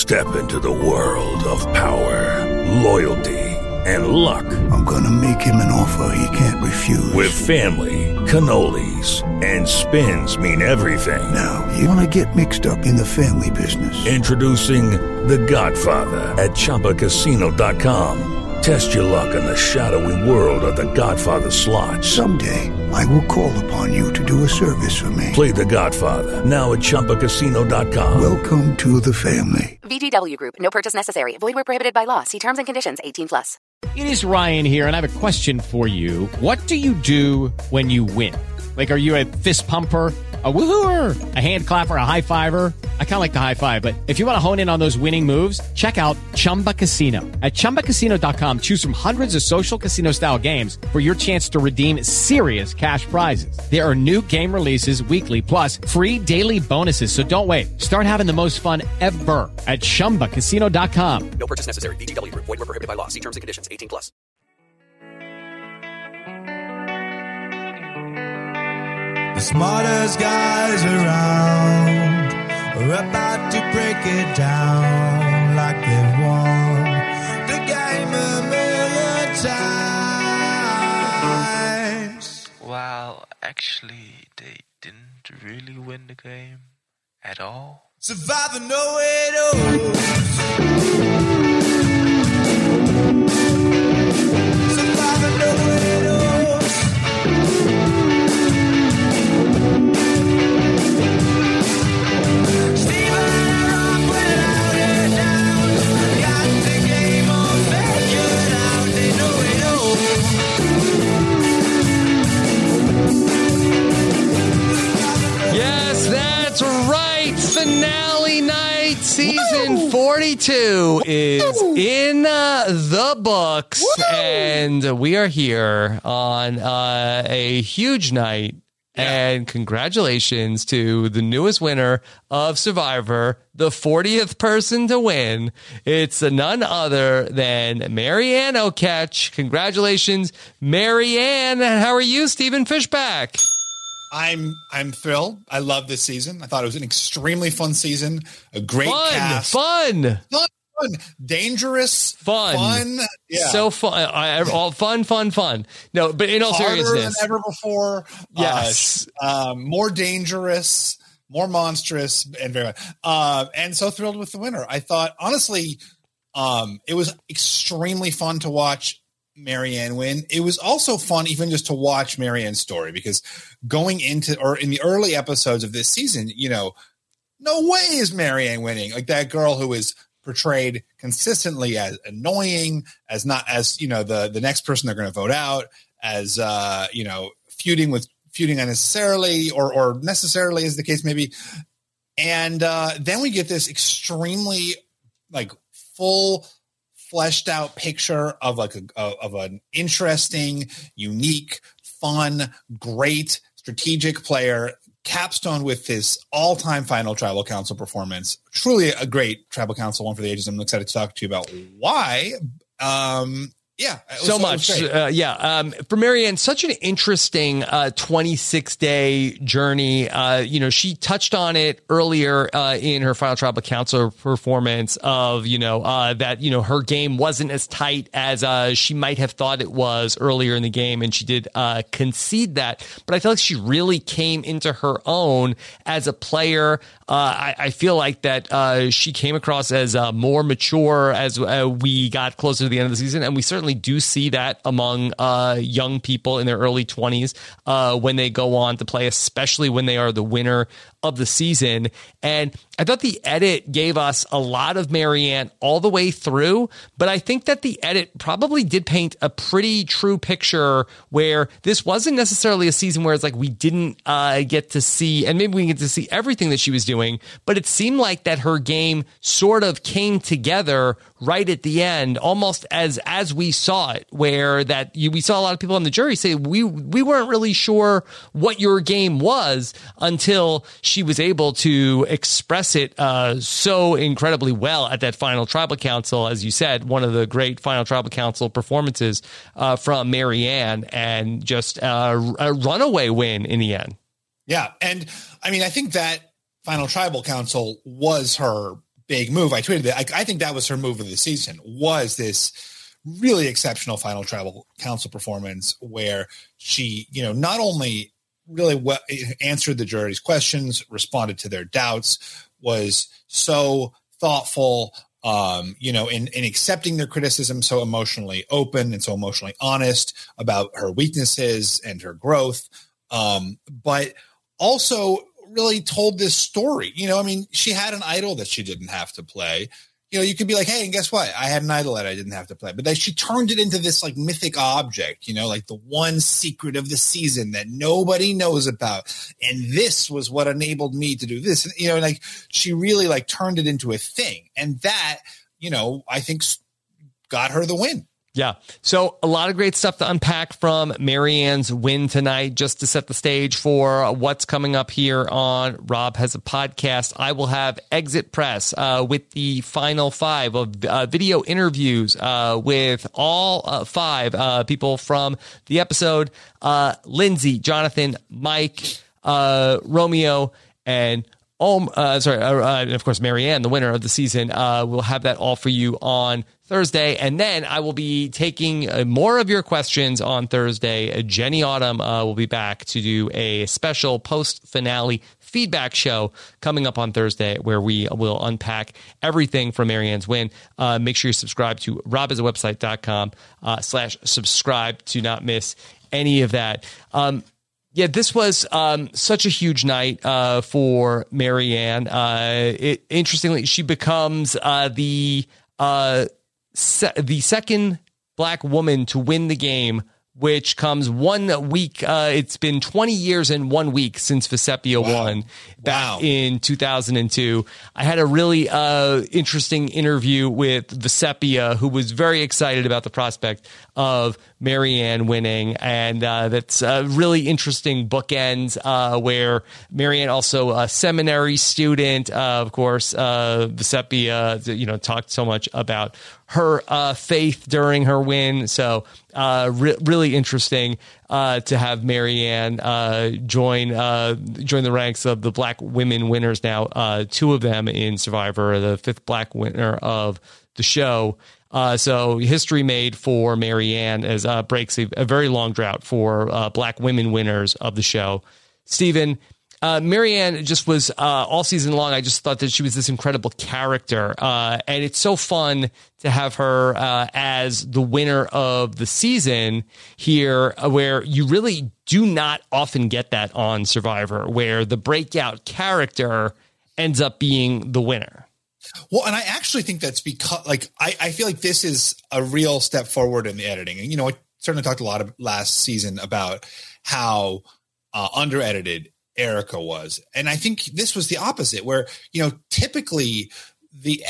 Step into the world of power, loyalty, and luck. I'm gonna make him an offer he can't refuse. With family, cannolis, and spins mean everything. Now, you wanna get mixed up in the family business. Introducing The Godfather at ChumbaCasino.com. Test your luck in the shadowy world of The Godfather slot. Someday, I will call upon you to do a service for me. Play The Godfather now at ChumbaCasino.com. Welcome to the family. VGW Group. No purchase necessary. Void where prohibited by law. See terms and conditions. 18+. It is Ryan here, and I have a question for you. What do you do when you win? Like, are you a fist pumper, a woohooer, a hand clapper, a high fiver? I kind of like the high five, but if you want to hone in on those winning moves, check out Chumba Casino. At ChumbaCasino.com, choose from hundreds of social casino-style games for your chance to redeem serious cash prizes. There are new game releases weekly, plus free daily bonuses. So don't wait. Start having the most fun ever at ChumbaCasino.com. No purchase necessary. VGW Group. Void where prohibited by law. See terms and conditions. 18+. The smartest guys around are about to break it down like they've won the game a million times. Well, actually, they didn't really win the game at all. Survivor know it all. Survivor know it all. Yes, that's right. Finale night, season 42 is in the books, and we are here on a huge night. And congratulations to the newest winner of Survivor, the 40th person to win. It's none other than Marianne Oketch. Congratulations, Marianne. How are you, Stephen Fishback? I'm thrilled. I love this season. I thought it was an extremely fun season. A great cast. Fun. Dangerous. Fun. Yeah. So fun. All fun. No, but in all Harder seriousness. than ever before. Yes. More dangerous, more monstrous, and very and so thrilled with the winner. I thought, honestly, it was extremely fun to watch Marianne win. It was also fun even just to watch Marianne's story, because going into, or in the early episodes of this season, no way is Marianne winning. Like, that girl who is portrayed consistently as annoying, as not as, the next person they're going to vote out, as, feuding unnecessarily or necessarily, as the case may be. And then we get this extremely full fleshed out picture of of an interesting, unique, fun, great strategic player, capstone with his all-time final Tribal Council performance. Truly a great Tribal Council, one for the ages. I'm excited to talk to you about why. So much. For Marianne, such an interesting 26-day journey. She touched on it earlier in her final Tribal Council performance of, that, her game wasn't as tight as she might have thought it was earlier in the game. And she did concede that. But I feel like she really came into her own as a player. I feel like that she came across as more mature as we got closer to the end of the season. And we certainly do see that among young people in their early 20s when they go on to play, especially when they are the winner of the season. And I thought the edit gave us a lot of Marianne all the way through, but I think that the edit probably did paint a pretty true picture where this wasn't necessarily a season where it's like we didn't get to see, and maybe we get to see everything that she was doing, but it seemed like that her game sort of came together right at the end, almost as we saw it, where we saw a lot of people on the jury say we weren't really sure what your game was until she was able to express it so incredibly well at that final Tribal Council. As you said, one of the great final Tribal Council performances from Marianne, and just a runaway win in the end. Yeah. And I mean, I think that final Tribal Council was her big move. I tweeted that. I think that was her move of the season, was this really exceptional Final Tribal Council performance where she, not only really answered the jury's questions, responded to their doubts, was so thoughtful, in accepting their criticism, so emotionally open and so emotionally honest about her weaknesses and her growth. But also really told this story. She had an idol that she didn't have to play. You could be like, hey, and guess what? I had an idol that I didn't have to play. But then she turned it into this like mythic object, like the one secret of the season that nobody knows about. And this was what enabled me to do this. And, like she really like turned it into a thing. And that, I think got her the win. Yeah. So a lot of great stuff to unpack from Marianne's win tonight. Just to set the stage for what's coming up here on Rob Has a Podcast, I will have Exit Press with the final 5 of video interviews with all 5 people from the episode. Lindsay, Jonathan, Mike, Romeo, and of course, Marianne, the winner of the season. We'll have that all for you on Thursday. And then I will be taking more of your questions on Thursday. Jenny Autumn will be back to do a special post-finale feedback show coming up on Thursday where we will unpack everything from Marianne's win. Make sure you subscribe to robhasawebsite.com/subscribe to not miss any of that. Yeah, this was such a huge night for Marianne. Interestingly, she becomes the second Black woman to win the game, which comes 1 week. It's been 20 years and 1 week since Vecepia won back in 2002. I had a really interesting interview with Vecepia, who was very excited about the prospect of Marianne winning. And that's a really interesting bookends where Marianne, also a seminary student, of course, Vecepia, talked so much about her faith during her win. So really interesting to have Marianne join the ranks of the Black women winners now. 2 of them in Survivor, the 5th Black winner of the show. So history made for Marianne as breaks a very long drought for Black women winners of the show. Steven, Marianne just was all season long. I just thought that she was this incredible character. And it's so fun to have her as the winner of the season here, where you really do not often get that on Survivor, where the breakout character ends up being the winner. Well, and I actually think that's because, I feel like this is a real step forward in the editing. And, I certainly talked a lot of last season about how under-edited Erica was. And I think this was the opposite, where, typically the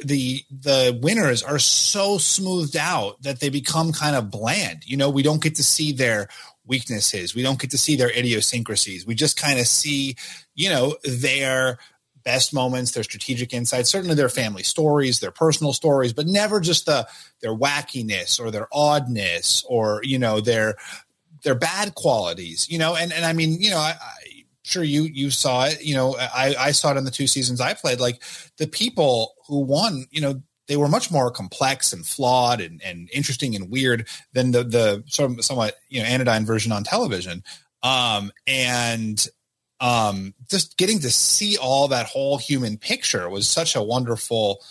winners are so smoothed out that they become kind of bland. We don't get to see their weaknesses. We don't get to see their idiosyncrasies. We just kind of see, their best moments, their strategic insights, certainly their family stories, their personal stories, but never just their wackiness or their oddness or, their bad qualities, and I mean, I'm sure you saw it, I saw it in the 2 seasons I played, like the people who won, they were much more complex and flawed and interesting and weird than the sort of somewhat, anodyne version on television. Just getting to see all that whole human picture was such a wonderful,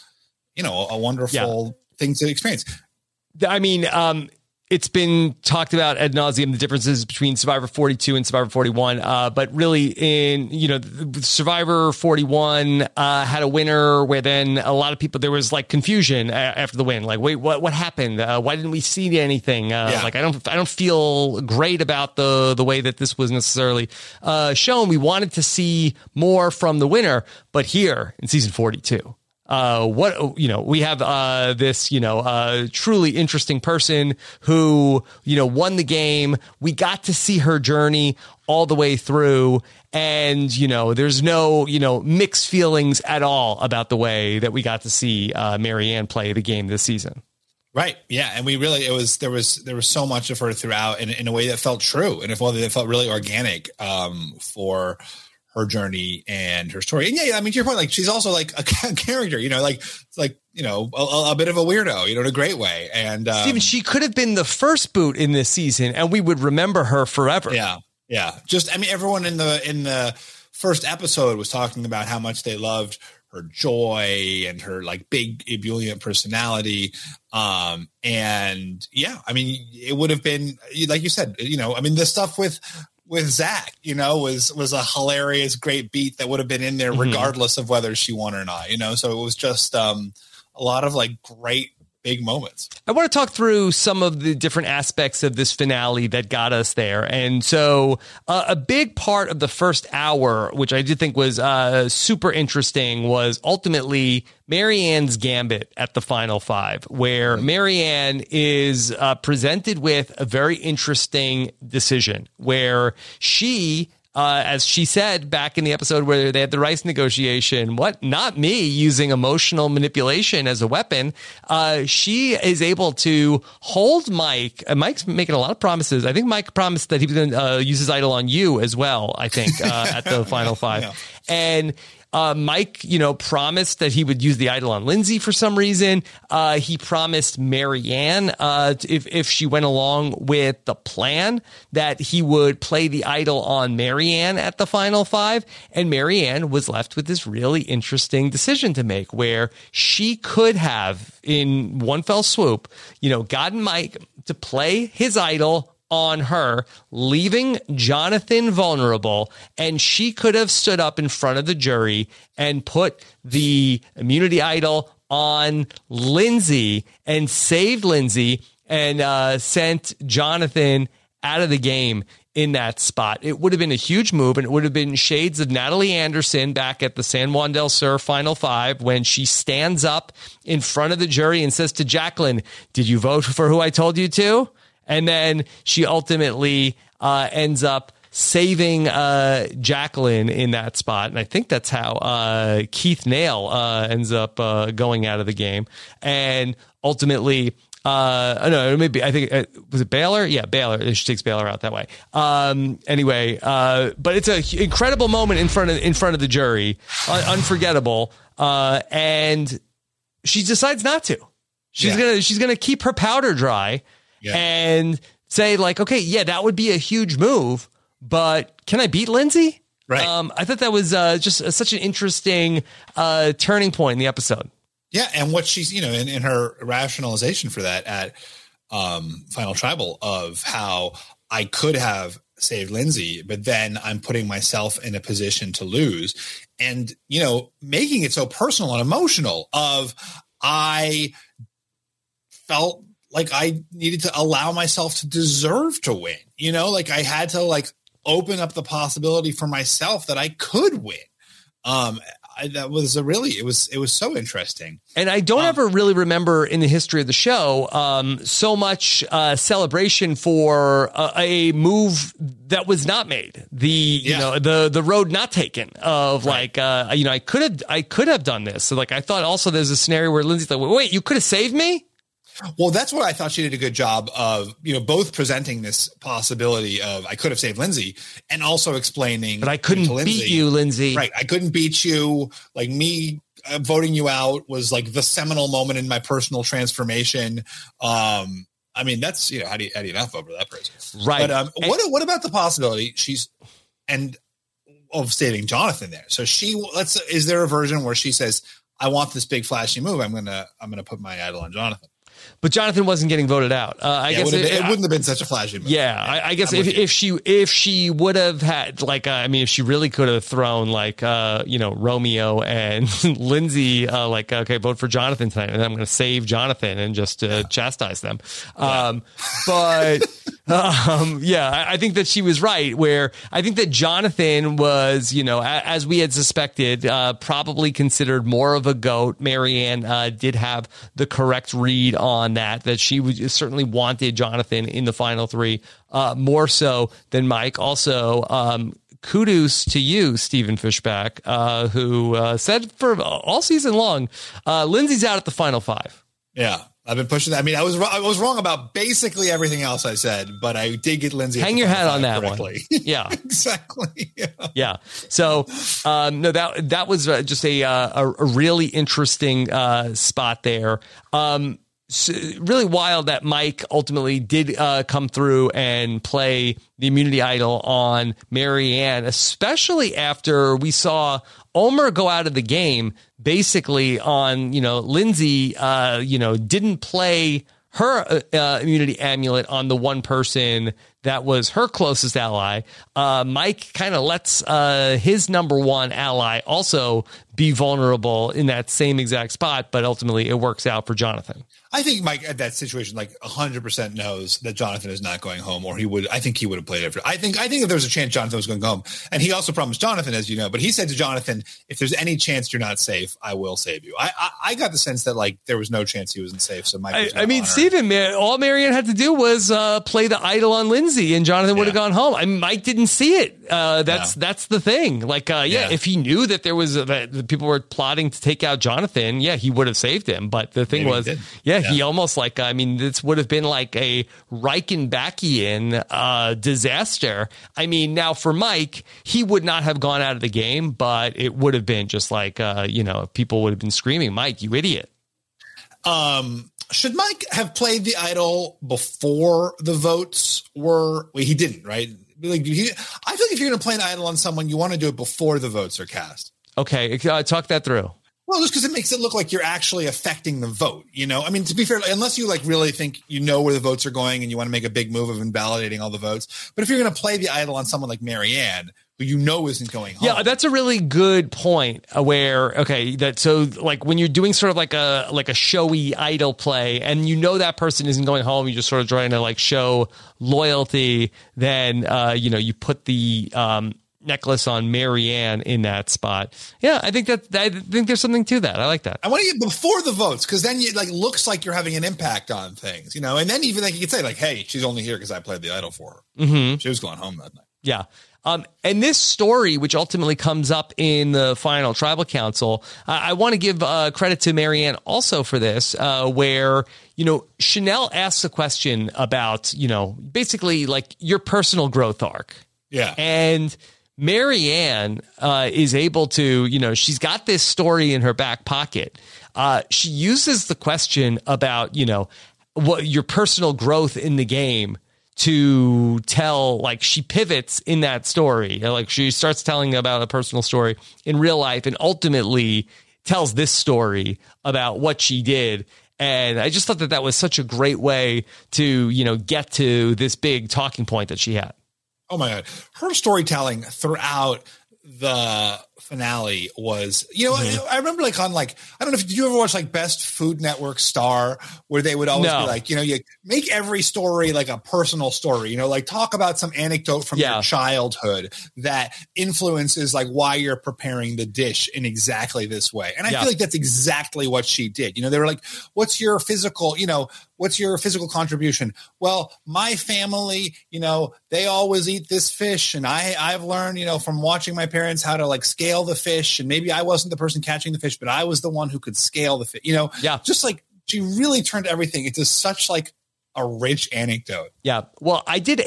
thing to experience. I mean, it's been talked about ad nauseum, the differences between Survivor 42 and Survivor 41. But really in, Survivor 41 had a winner where then a lot of people, there was like confusion after the win. Like, wait, what happened? Why didn't we see anything? Like, I don't feel great about the way that this was necessarily shown. We wanted to see more from the winner, but here in season 42, we have this, truly interesting person who, won the game. We got to see her journey all the way through. And, there's no, mixed feelings at all about the way that we got to see Marianne play the game this season. Right. Yeah. And we really, there was so much of her throughout in a way that felt true and in a way that felt really organic for her journey and her story. And yeah, I mean, to your point, like she's also like a character, like it's like, a bit of a weirdo, in a great way. And Steven, she could have been the first boot in this season and we would remember her forever. Yeah. Yeah. Just, I mean, everyone in the first episode was talking about how much they loved her joy and her like big ebullient personality. And yeah, I mean, it would have been, like you said, I mean, the stuff with Zach, was a hilarious, great beat that would have been in there regardless of whether she won or not, so it was just a lot of like great big moments. I want to talk through some of the different aspects of this finale that got us there. And so a big part of the first hour, which I did think was super interesting, was ultimately Marianne's gambit at the final five, where Marianne is presented with a very interesting decision where she, as she said back in the episode where they had the rice negotiation, not me using emotional manipulation as a weapon. She is able to hold Mike. Mike's making a lot of promises. I think Mike promised that he was going to use his idol on you as well, I think, at the final five. Yeah. And Mike, promised that he would use the idol on Lindsay for some reason. He promised Marianne, if she went along with the plan, that he would play the idol on Marianne at the final five. And Marianne was left with this really interesting decision to make where she could have, in one fell swoop, gotten Mike to play his idol on her, leaving Jonathan vulnerable, and she could have stood up in front of the jury and put the immunity idol on Lindsay and saved Lindsay and sent Jonathan out of the game in that spot. It would have been a huge move, and it would have been shades of Natalie Anderson back at the San Juan del Sur Final Five when she stands up in front of the jury and says to Jacqueline, "Did you vote for who I told you to?" And then she ultimately ends up saving Jacqueline in that spot. And I think that's how Keith Nail ends up going out of the game. And ultimately, maybe I think, was it Baylor? Yeah, Baylor. She takes Baylor out that way. Anyway, but it's an incredible moment in front of the jury. Unforgettable. And she decides not to. She's gonna keep her powder dry. Yeah. And say like, okay, yeah, that would be a huge move, but can I beat Lindsay? Right. I thought that was just such an interesting turning point in the episode. Yeah. And what she's, in her rationalization for that at Final Tribal of how I could have saved Lindsay, but then I'm putting myself in a position to lose and, making it so personal and emotional of I felt like I needed to allow myself to deserve to win, like I had to like open up the possibility for myself that I could win. That was it was so interesting. And I don't ever really remember in the history of the show so much celebration for a move that was not made. The road not taken of like, I could have done this. So like, I thought also there's a scenario where Lindsay's like, wait, you could have saved me? Well, that's what I thought she did a good job of, both presenting this possibility of I could have saved Lindsay and also explaining. But I couldn't beat you, Lindsay. Right. I couldn't beat you. Like me voting you out was like the seminal moment in my personal transformation. I mean, that's, how do you not vote for that person? Right. But what about the possibility of saving Jonathan there? So is there a version where she says, I want this big flashy move. I'm going to put my idol on Jonathan. But Jonathan wasn't getting voted out. I guess it wouldn't have been such a flashy move. Yeah, I guess if she would have had like, if she really could have thrown like, Romeo and Lindsay, okay, vote for Jonathan tonight, and then I'm going to save Jonathan and just chastise them. But I think that she was right. Where I think that Jonathan was, as we had suspected, probably considered more of a goat. Marianne did have the correct read on that she certainly wanted Jonathan in the final three, more so than Mike. Also, kudos to you, Stephen Fishback, who said for all season long, Lindsay's out at the final five. Yeah. I've been pushing that. I mean, I was wrong about basically everything else I said, but I did get Lindsay. Hang your hat on that correctly. one. Yeah, exactly. Yeah. So, no, that was just a really interesting spot there. So really wild that Mike ultimately did come through and play the immunity idol on Marianne, especially after we saw Omar go out of the game basically on, Lindsay, didn't play her immunity amulet on the one person that was her closest ally. Mike kind of lets his number one ally also be vulnerable in that same exact spot, but ultimately it works out for Jonathan. I think Mike at that situation, 100% knows that Jonathan is not going home, or I think he would have played it. I think if there was a chance Jonathan was going home, and he also promised Jonathan, as you know, but he said to Jonathan, if there's any chance you're not safe, I will save you. I got the sense that there was no chance he wasn't safe. So Mike, Stephen, all Marianne had to do was play the idol on Lindsay and Jonathan would have gone home. I mean, Mike didn't see it. That's the thing. If he knew that there was that people were plotting to take out Jonathan, he would have saved him. But the thing was, he almost this would have been like a Reichenbackian disaster. I mean, now for Mike, he would not have gone out of the game, but it would have been just people would have been screaming, "Mike, you idiot." Should Mike have played the idol before the votes were? Well, he didn't, right? I feel like if you're going to play an idol on someone, you want to do it before the votes are cast. Okay, talk that through. Well, just because it makes it look like you're actually affecting the vote, I mean, to be fair, unless you really think where the votes are going and you want to make a big move of invalidating all the votes. But if you're going to play the idol on someone like Marianne, who isn't going home. Yeah, that's a really good point. When you're doing sort of like a showy idol play, and that person isn't going home, you're just sort of trying to show loyalty. Then you put the necklace on Marianne in that spot. Yeah, I think there's something to that. I like that. I want to get before the votes, because then it looks like you're having an impact on things, and then even you could say hey, she's only here because I played the idol for her. Mm-hmm. She was going home that night. Yeah. And this story, which ultimately comes up in the final tribal council, I want to give credit to Marianne also for this, where, Chanel asks a question about, basically your personal growth arc. Yeah. And Marianne is able to, she's got this story in her back pocket. She uses the question about, what your personal growth in the game to tell, she pivots in that story. She starts telling about a personal story in real life and ultimately tells this story about what she did. And I just thought that was such a great way to, get to this big talking point that she had. Oh my God. Her storytelling throughout the finale was, I remember I don't know if, did you ever watch Best Food Network Star, where they would always be you make every story a personal story, talk about some anecdote from your childhood that influences why you're preparing the dish in exactly this way. And I feel like that's exactly what she did. They were what's your physical contribution? Well, my family, they always eat this fish, and I've learned, from watching my parents how to scale the fish, and maybe I wasn't the person catching the fish, but I was the one who could scale the fish, just she really turned everything into such a rich anecdote. Yeah. Well, I did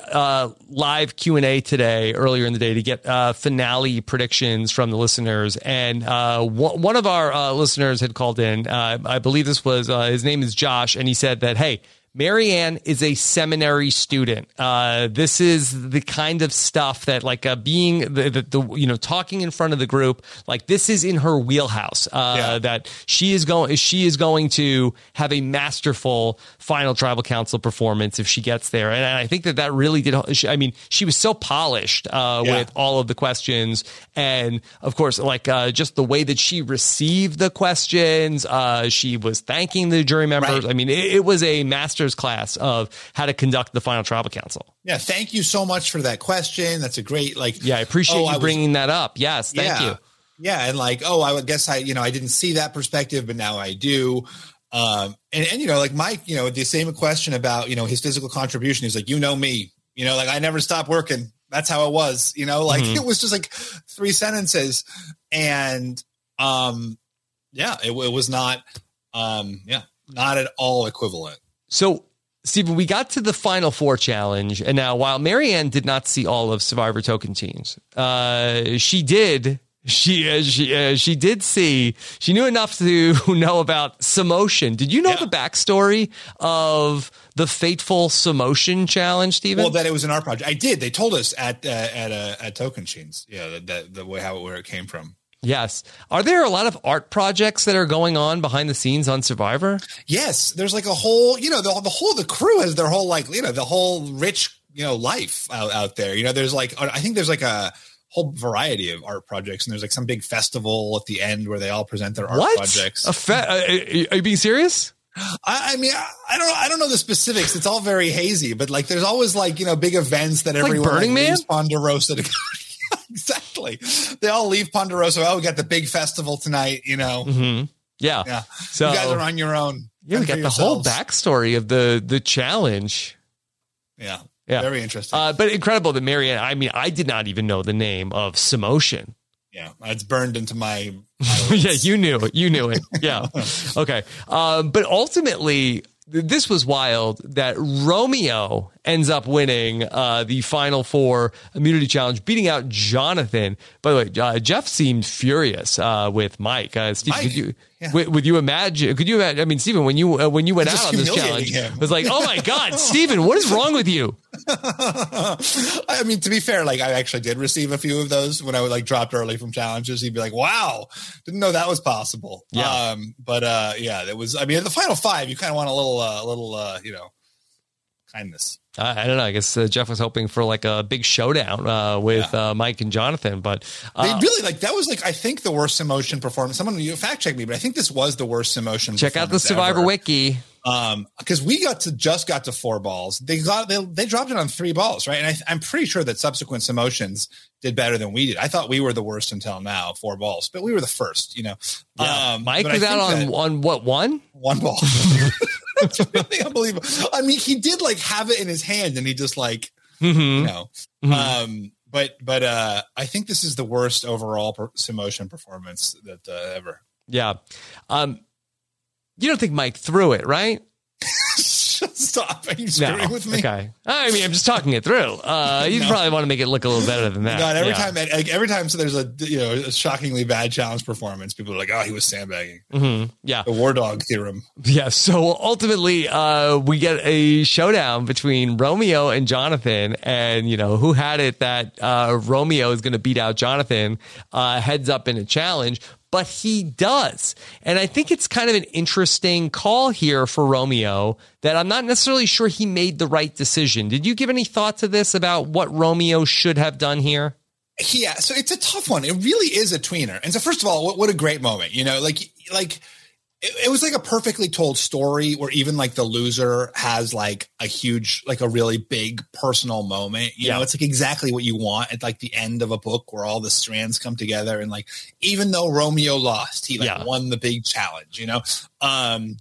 a live Q&A today, earlier in the day, to get finale predictions from the listeners. And one of our listeners had called in. I believe this was, his name is Josh. And he said that, hey, Marianne is a seminary student. This is the kind of stuff that being the talking in front of the group, this is in her wheelhouse, that she is going to have a masterful final tribal council performance if she gets there. And I think that really did. She was so polished, with all of the questions. And of course, just the way that she received the questions, she was thanking the jury members. Right. It was a master class of how to conduct the final tribal council. Yeah. Thank you so much for that question. That's a great, I appreciate you bringing that up. Yes. Thank you. Yeah. And I would guess I didn't see that perspective, but now I do. And Mike, the same question about, his physical contribution. He's me, I never stopped working. That's how it was, it was just 3 sentences. And, it was not, not at all equivalent. So, Stephen, we got to the Final Four challenge, and now while Marianne did not see all of Survivor Tocantins, she did. She did see. She knew enough to know about Samotion. Did you know the backstory of the fateful Samotion challenge, Stephen? Well, that it was an art project. I did. They told us at Tocantins. Yeah, the way where it came from. Yes. Are there a lot of art projects that are going on behind the scenes on Survivor? Yes. There's like a whole, the crew has their whole, the whole rich, life out there. There's I think there's like a whole variety of art projects, and there's like some big festival at the end where they all present their art projects. Are you being serious? I mean, I don't know the specifics. It's all very hazy, but like, there's always big events that everyone Burning Man? leaves Ponderosa to go. Exactly. They all leave Ponderosa. Oh, we got the big festival tonight, Mm-hmm. Yeah. So you guys are on your own. Yeah, we got the whole backstory of the challenge. Yeah. Yeah. Very interesting. But incredible that Marianne, I mean, I did not even know the name of Samotion. Yeah. It's burned into my yeah, you knew it. Yeah. Okay. But ultimately, this was wild that Romeo ends up winning the Final Four immunity challenge, beating out Jonathan. By the way, Jeff seemed furious with Mike. Steve, Mike? Could you imagine? I mean, Stephen, when you went out on this challenge, it was like, oh my God, Stephen, what is wrong with you? I mean, to be fair, I actually did receive a few of those when I dropped early from challenges. He'd be like, wow, didn't know that was possible. Yeah. That was, I mean, in the final five, you kind of want a little, kindness. I don't know. I guess Jeff was hoping for a big showdown with Mike and Jonathan, but they really that was I think the worst Samotion performance. Someone you fact check me, but I think this was the worst Samotion. Check out the Survivor ever. Wiki. Because we just got to 4 balls. They dropped it on 3 balls, right? And I'm pretty sure that subsequent Samotions did better than we did. I thought we were the worst until now, 4 balls, but we were the first. Yeah. Mike was out on what, 1 ball. It's really unbelievable. I mean, he did have it in his hand, and he just But I think this is the worst overall Samotion performance that ever. Yeah. You don't think Mike threw it, right? Stop. Are you screwing with me? Okay. I mean, I'm just talking it through. You probably want to make it look a little better than that. God, every time so there's a shockingly bad challenge performance, people are like, oh, he was sandbagging. Mm-hmm. Yeah. The War Dog theorem. Yeah. So ultimately, we get a showdown between Romeo and Jonathan, and who had it that Romeo is going to beat out Jonathan heads up in a challenge. But he does. And I think it's kind of an interesting call here for Romeo that I'm not necessarily sure he made the right decision. Did you give any thought to this about what Romeo should have done here? Yeah, so it's a tough one. It really is a tweener. And so first of all, what a great moment. It was a perfectly told story where even the loser has a huge, a really big personal moment. You know, it's exactly what you want at the end of a book where all the strands come together. And even though Romeo lost, he won the big challenge, and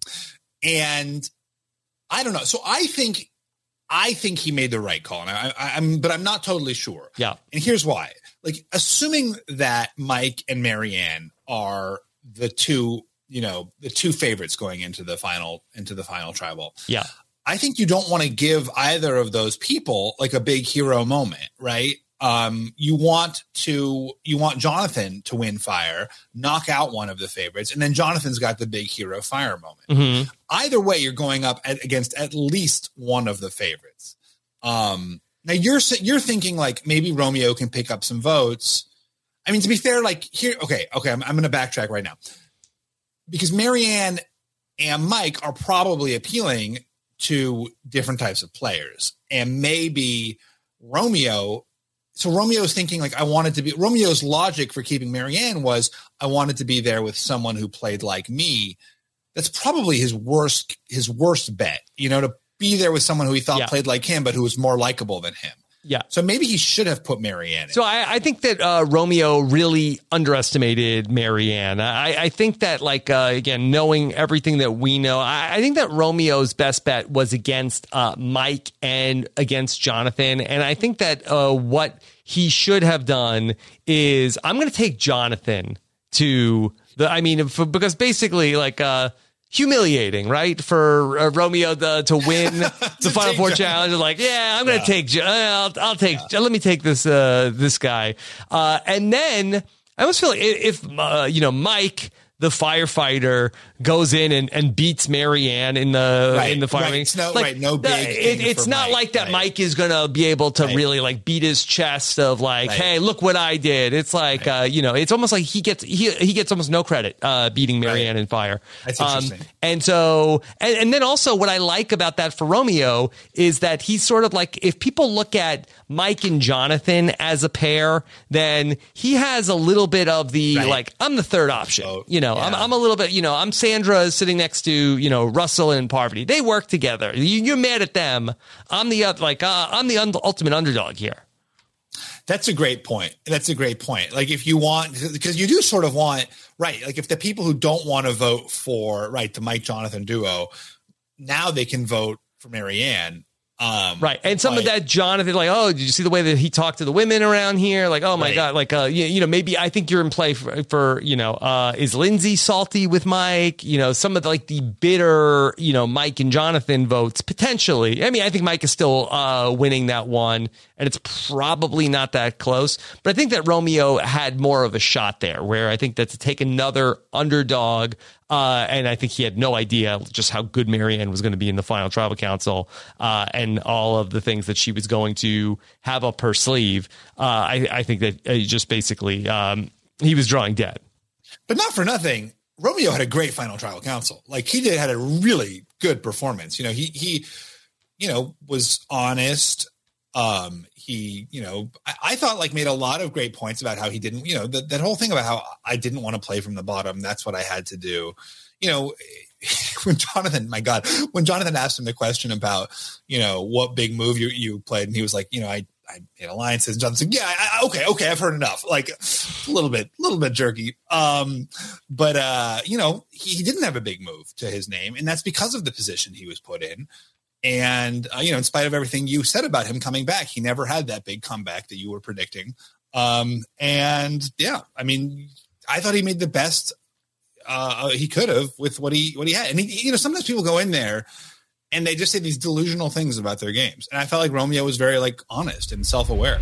I don't know. So I think he made the right call. And but I'm not totally sure. Yeah. And here's why. Assuming that Mike and Marianne are the two favorites going into the final tribal. Yeah. I think you don't want to give either of those people a big hero moment, right? You want Jonathan to win fire, knock out one of the favorites, and then Jonathan's got the big hero fire moment. Mm-hmm. Either way, you're going up against at least one of the favorites. Now you're thinking maybe Romeo can pick up some votes. I mean, to be fair, here, okay, I'm going to backtrack right now. Because Marianne and Mike are probably appealing to different types of players. And maybe Romeo. So Romeo's thinking Romeo's logic for keeping Marianne was, I wanted to be there with someone who played like me. That's probably his worst bet, to be there with someone who he thought played like him, but who was more likable than him. Yeah. So maybe he should have put Marianne in. So I think that Romeo really underestimated Marianne. I think that again, knowing everything that we know, I think that Romeo's best bet was against Mike and against Jonathan. And I think that what he should have done is, I'm going to take Jonathan to because basically humiliating, right? For Romeo to win the Final Four challenge. Like, yeah, I'm going to take, I'll take, let me take this guy. And then I almost feel like if Mike, the firefighter, goes in and beats Marianne in the firing. It's no big. It's not Mike, like that. Right. Mike is gonna be able to really like beat his chest of like, hey, look what I did. It's like it's almost like he gets almost no credit beating Marianne in fire. That's interesting. And so and then also what I like about that for Romeo is that he's sort of like, if people look at Mike and Jonathan as a pair, then he has a little bit of the like, I'm the third option. I'm a little bit, I'm Sandra sitting next to, Russell and Parvati. They work together. You're mad at them. I'm the ultimate underdog here. That's a great point. Like if you want, because you do sort of want, right. Like if the people who don't want to vote for, the Mike Jonathan duo, now they can vote for Marianne. Right. And some of that Jonathan, like, oh, did you see the way that he talked to the women around here? Like, oh my God, like, maybe I think you're in play for is Lindsay salty with Mike? Some of the bitter, Mike and Jonathan votes potentially. I mean, I think Mike is still winning that one, and it's probably not that close. But I think that Romeo had more of a shot there, where I think that to take another underdog, and I think he had no idea just how good Marianne was going to be in the final tribal council, and all of the things that she was going to have up her sleeve. I think that just basically he was drawing dead. But not for nothing, Romeo had a great final tribal council. Like he had a really good performance. He was honest. I thought made a lot of great points about how he didn't, that whole thing about how I didn't want to play from the bottom. That's what I had to do. When Jonathan asked him the question about, what big move you played, and he was like, I made alliances. And Jonathan said, yeah, okay. I've heard enough. Like a little bit jerky. But he didn't have a big move to his name, and that's because of the position he was put in. And, in spite of everything you said about him coming back, he never had that big comeback that you were predicting. I thought he made the best he could have with what he had. And sometimes people go in there and they just say these delusional things about their games. And I felt like Romeo was very honest and self-aware.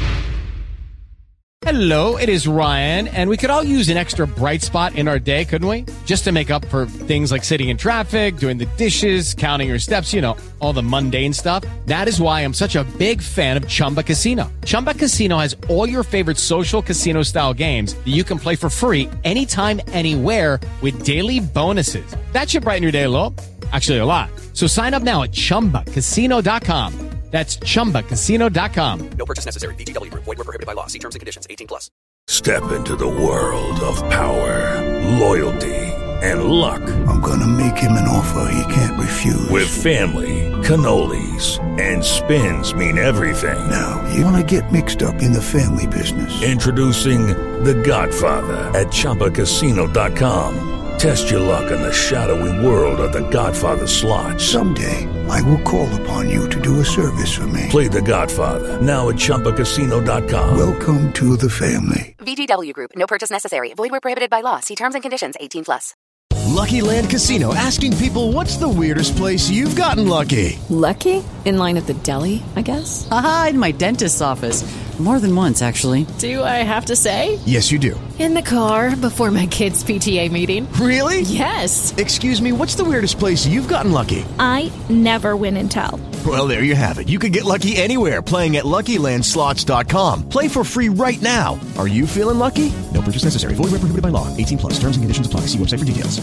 Hello, it is Ryan, and we could all use an extra bright spot in our day, couldn't we? Just to make up for things like sitting in traffic, doing the dishes, counting your steps, all the mundane stuff. That is why I'm such a big fan of Chumba Casino. Chumba Casino has all your favorite social casino-style games that you can play for free anytime, anywhere with daily bonuses. That should brighten your day a little. Actually, a lot. So sign up now at ChumbaCasino.com. That's ChumbaCasino.com. No purchase necessary. VGW Group. Void where prohibited by law. See terms and conditions. 18+. Step into the world of power, loyalty, and luck. I'm going to make him an offer he can't refuse. With family, cannolis, and spins mean everything. Now, you want to get mixed up in the family business. Introducing The Godfather at ChumbaCasino.com. Test your luck in the shadowy world of The Godfather slot. Someday, I will call upon you to do a service for me. Play The Godfather now at ChumbaCasino.com. Welcome to the family. VGW Group. No purchase necessary. Void where prohibited by law. See terms and conditions. 18+. Lucky Land Casino, asking people, what's the weirdest place you've gotten lucky? Lucky? In line at the deli, I guess? Aha, in my dentist's office. More than once, actually. Do I have to say? Yes, you do. In the car before my kids' PTA meeting. Really? Yes. Excuse me, what's the weirdest place you've gotten lucky? I never win and tell. Well, there you have it. You can get lucky anywhere, playing at LuckyLandSlots.com. Play for free right now. Are you feeling lucky? No purchase necessary. Void where prohibited by law. 18+. Terms and conditions apply. See website for details.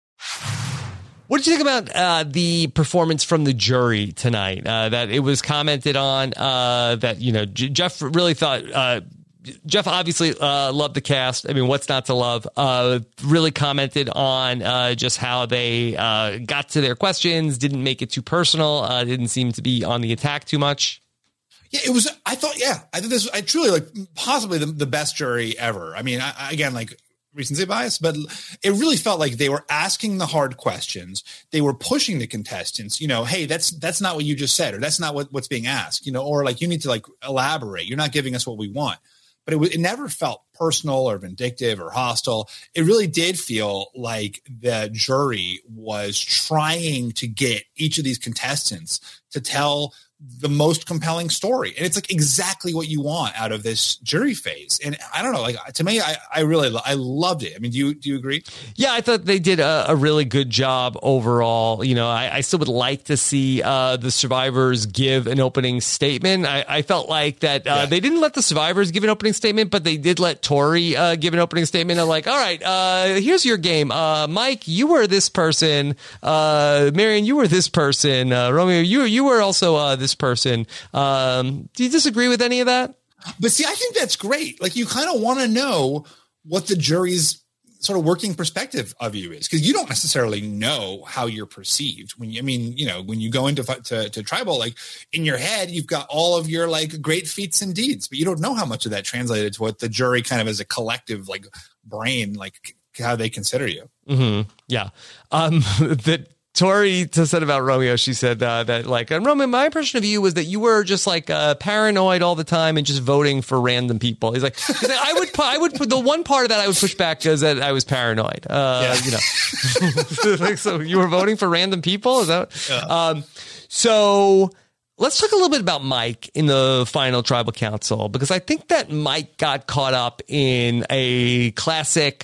What did you think about the performance from the jury tonight? That it was commented on that, Jeff really thought Jeff obviously loved the cast. I mean, what's not to love? Really commented on just how they got to their questions, didn't make it too personal, didn't seem to be on the attack too much. Yeah, it was. I think I truly possibly the best jury ever. I mean, recency bias, but it really felt like they were asking the hard questions. They were pushing the contestants, hey, that's not what you just said, or that's not what's being asked, or you need to elaborate. You're not giving us what we want. But it never felt personal or vindictive or hostile. It really did feel like the jury was trying to get each of these contestants to tell the most compelling story. And it's like exactly what you want out of this jury phase. And I don't know, like to me, I loved it. I mean, do you agree? Yeah, I thought they did a really good job overall. You know, I still would like to see the survivors give an opening statement. I felt like that they didn't let the survivors give an opening statement, but they did let Tori give an opening statement. I'm like, all right, here's your game. Mike, you were this person. Marion, you were this person. Romeo, you were also this person. Do you disagree with any of that? But see, I think that's great. Like, you kind of want to know what the jury's sort of working perspective of you is, because you don't necessarily know how you're perceived when you go into to tribal, like in your head, you've got all of your like great feats and deeds, but you don't know how much of that translated to what the jury kind of as a collective like brain, like how they consider you. Mm-hmm. Yeah. That Tori said about Romeo, she said that like, Romeo, my impression of you was that you were just like paranoid all the time and just voting for random people. He's like, I would put the one part of that I would push back is that I was paranoid. You know, like, so you were voting for random people. Is that? Yeah. So let's talk a little bit about Mike in the final tribal council, because I think that Mike got caught up in a classic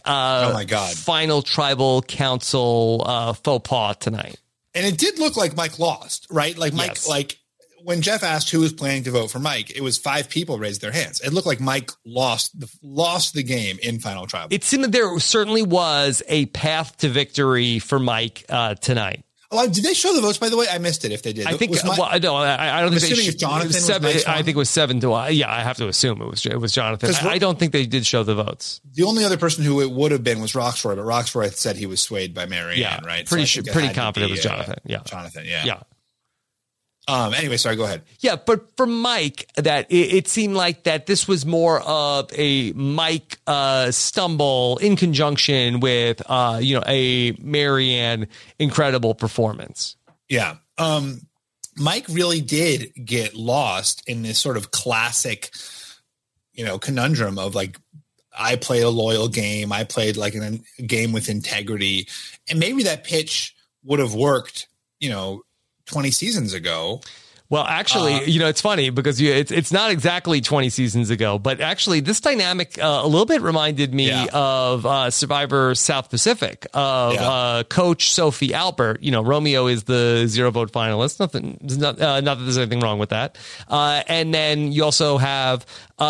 final tribal council faux pas tonight. And it did look like Mike lost, right? Like Mike, yes. Like when Jeff asked who was planning to vote for Mike, it was 5 people raised their hands. It looked like Mike lost the game in final tribal. It seemed that there certainly was a path to victory for Mike tonight. Oh, did they show the votes, by the way? I missed it if they did. I think, I don't think they should. I think it was 7-1. Yeah, I have to assume it was Jonathan. I don't think they did show the votes. The only other person who it would have been was Roxroy, but Roxroy said he was swayed by Marianne, right? Pretty confident it was Jonathan. Jonathan, yeah. Anyway, sorry, go ahead. Yeah, but for Mike, that it seemed like that this was more of a Mike stumble in conjunction with a Marianne incredible performance. Yeah. Mike really did get lost in this sort of classic, conundrum of like, I played a loyal game. I played like a game with integrity, and maybe that pitch would have worked, 20 seasons ago. Well, actually, it's funny because it's not exactly 20 seasons ago, but actually this dynamic a little bit reminded me of Survivor South Pacific of Coach Sophie Albert. Romeo is the 0 vote finalist. Not that there's anything wrong with that. And then you also have,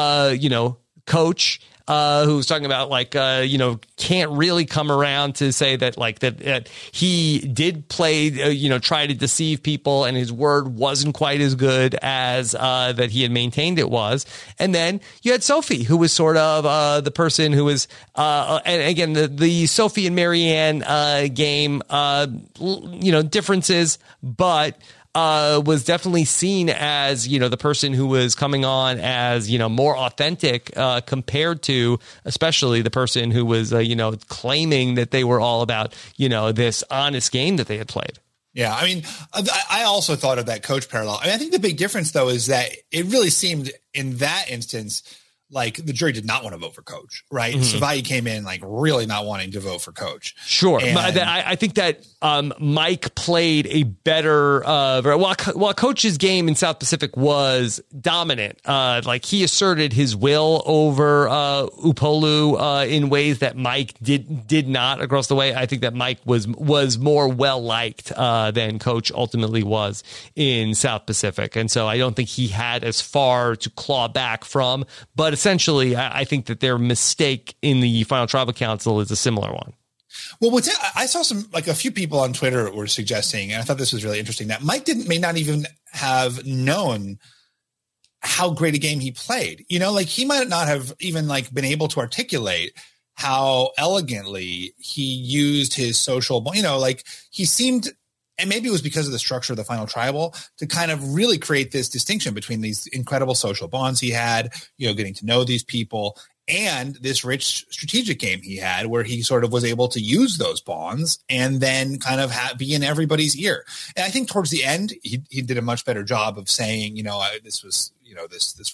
Coach, who's talking about like, can't really come around to say that like that he did play, try to deceive people and his word wasn't quite as good as that he had maintained it was. And then you had Sophie, who was sort of the person who was, and again, the Sophie and Marianne game, differences, but was definitely seen as, the person who was coming on as, more authentic compared to especially the person who was, claiming that they were all about, this honest game that they had played. Yeah. I mean, I also thought of that coach parallel. I think the big difference, though, is that it really seemed in that instance like the jury did not want to vote for Coach, right? Mm-hmm. Savai came in like really not wanting to vote for Coach. Sure. But I think that Mike played a better, while Coach's game in South Pacific was dominant, like he asserted his will over Upolu in ways that Mike did not across the way. I think that Mike was more well-liked than Coach ultimately was in South Pacific. And so I don't think he had as far to claw back from, but essentially, I think that their mistake in the final tribal council is a similar one. Well, I saw a few people on Twitter were suggesting, and I thought this was really interesting, that Mike may not even have known how great a game he played. He might not have even like been able to articulate how elegantly he used his social, he seemed, and maybe it was because of the structure of the final tribal, to kind of really create this distinction between these incredible social bonds he had, getting to know these people, and this rich strategic game he had where he sort of was able to use those bonds and then kind of be in everybody's ear. And I think towards the end, he did a much better job of saying, this was, this rich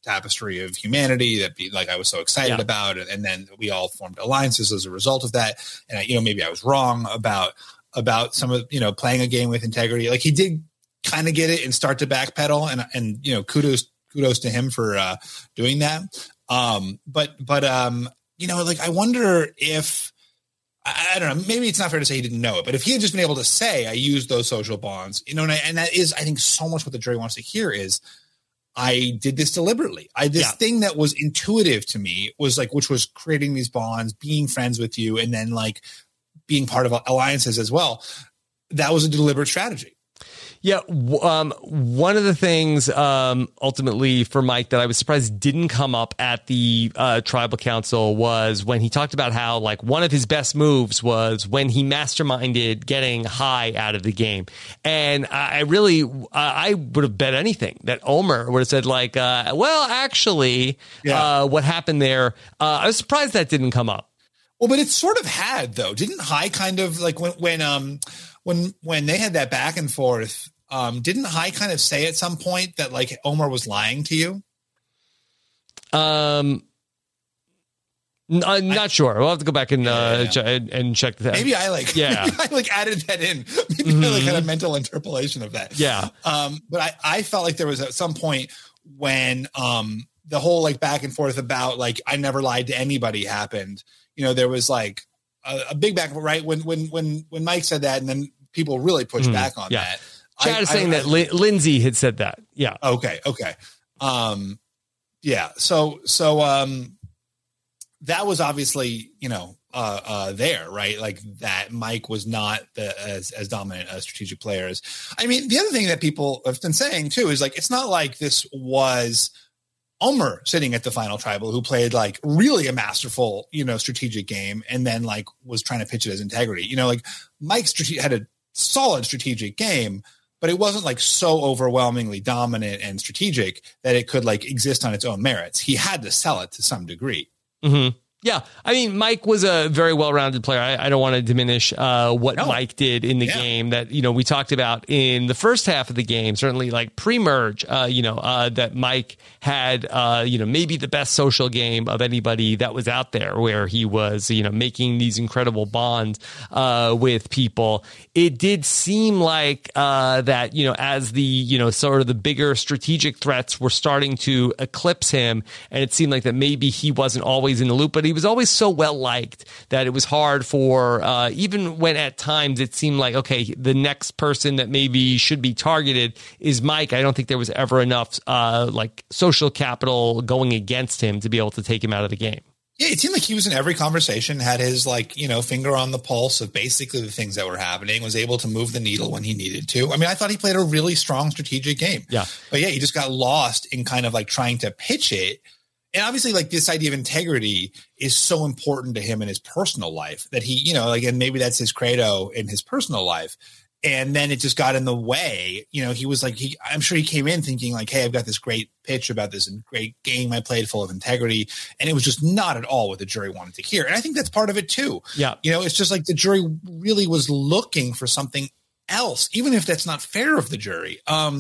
tapestry of humanity that I was so excited about. And then we all formed alliances as a result of that. And maybe I was wrong about some of, playing a game with integrity. Like he did kind of get it and start to backpedal and kudos to him for doing that. But I wonder if, I don't know, maybe it's not fair to say he didn't know it, but if he had just been able to say, I used those social bonds, and that is, I think, so much what the jury wants to hear is, I did this deliberately. This thing that was intuitive to me was which was creating these bonds, being friends with you, and then being part of alliances as well. That was a deliberate strategy. Yeah. One of the things ultimately for Mike that I was surprised didn't come up at the tribal council was when he talked about how one of his best moves was when he masterminded getting high out of the game. And I would have bet anything that Omer would have said what happened there? I was surprised that didn't come up. Well, but it sort of had though. Didn't High kind of when they had that back and forth, didn't High kind of say at some point that Omer was lying to you? I'm not sure. We'll have to go back and and check that. Maybe I added that in. Maybe I had a mental interpolation of that. Yeah. But I felt like there was at some point when the whole back and forth about I never lied to anybody happened. There was a big back, right? When Mike said that, and then people really pushed back on that. Chad is saying that Lindsay had said that. Yeah. Okay. Yeah. So that was obviously, there, right? That Mike was not as dominant a strategic player as, the other thing that people have been saying too is it's not like this was Omer sitting at the final tribal who played really a masterful, strategic game and then was trying to pitch it as integrity. Mike had a solid strategic game, but it wasn't so overwhelmingly dominant and strategic that it could exist on its own merits. He had to sell it to some degree. Mm-hmm. Yeah. Mike was a very well-rounded player. I don't want to diminish what Mike did in the game that, we talked about in the first half of the game, certainly pre-merge, that Mike had, maybe the best social game of anybody that was out there where he was, making these incredible bonds with people. It did seem that, as the, sort of the bigger strategic threats were starting to eclipse him, and it seemed that maybe he wasn't always in the loop, but he was always so well liked that it was hard for even when at times it seemed okay, the next person that maybe should be targeted is Mike. I don't think there was ever enough social capital going against him to be able to take him out of the game. Yeah, it seemed like he was in every conversation, had his finger on the pulse of basically the things that were happening, was able to move the needle when he needed to. I thought he played a really strong strategic game. Yeah. But he just got lost in kind of trying to pitch it. And obviously, this idea of integrity is so important to him in his personal life that he, and maybe that's his credo in his personal life. And then it just got in the way. He was I'm sure he came in thinking hey, I've got this great pitch about this great game I played full of integrity. And it was just not at all what the jury wanted to hear. And I think that's part of it too. Yeah. It's just the jury really was looking for something else, even if that's not fair of the jury.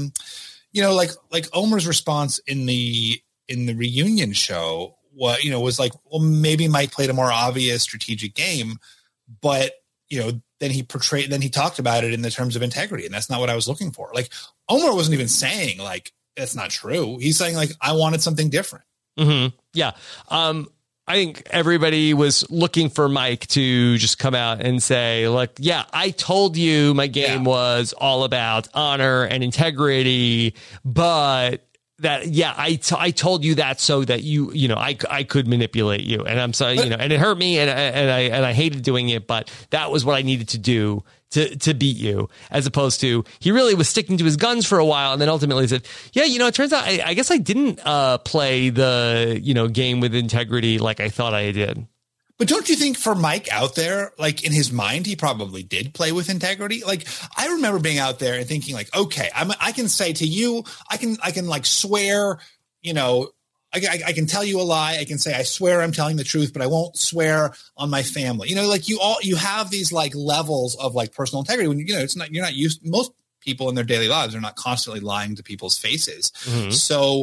Omer's response in the reunion show, was maybe Mike played a more obvious strategic game, but, then he talked about it in the terms of integrity. And that's not what I was looking for. Omer wasn't even saying that's not true. He's saying I wanted something different. Mm-hmm. Yeah. I think everybody was looking for Mike to just come out and say, I told you my game was all about honor and integrity, but that, I told you that so that I could manipulate you, and I'm sorry, and it hurt me, and I hated doing it, but that was what I needed to do to beat you, as opposed to he really was sticking to his guns for a while, and then ultimately said, it turns out I guess I didn't play the game with integrity like I thought I did. But don't you think for Mike out there, in his mind, he probably did play with integrity? I remember being out there and thinking okay, I can say to you, I can swear, I can tell you a lie. I can say, I swear I'm telling the truth, but I won't swear on my family. You have these levels of personal integrity when, you're not used. Most people in their daily lives are not constantly lying to people's faces. Mm-hmm. So,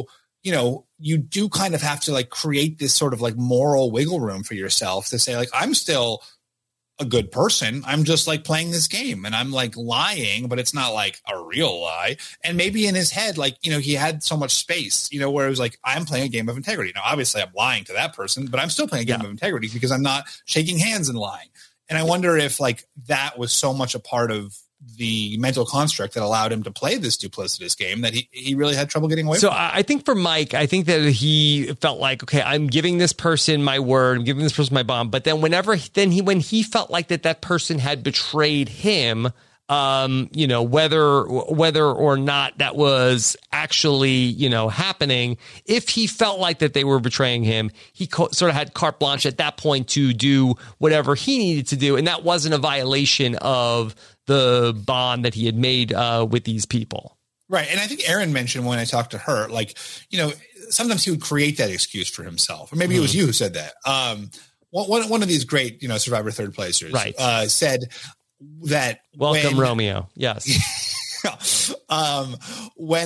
you do kind of have to like create this sort of like moral wiggle room for yourself to say like, I'm still a good person. I'm just like playing this game and I'm like lying, but it's not like a real lie. And maybe in his head, like, he had so much space, where it was like, I'm playing a game of integrity. Now, obviously I'm lying to that person, but I'm still playing a game of integrity because I'm not shaking hands and lying. And I wonder if like that was so much a part of the mental construct that allowed him to play this duplicitous game that he really had trouble getting away so from. I think for Mike, I think that he felt like, okay, I'm giving this person my word, I'm giving this person my bond. But then when he felt like that person had betrayed him, whether or not that was actually, happening, if he felt like that they were betraying him, he sort of had carte blanche at that point to do whatever he needed to do. And that wasn't a violation of the bond that he had made with these people. Right. And I think Erin mentioned when I talked to her, like, sometimes he would create that excuse for himself, or maybe it was you who said that. One of these great, Survivor third placers said that welcome Romeo. Yes. When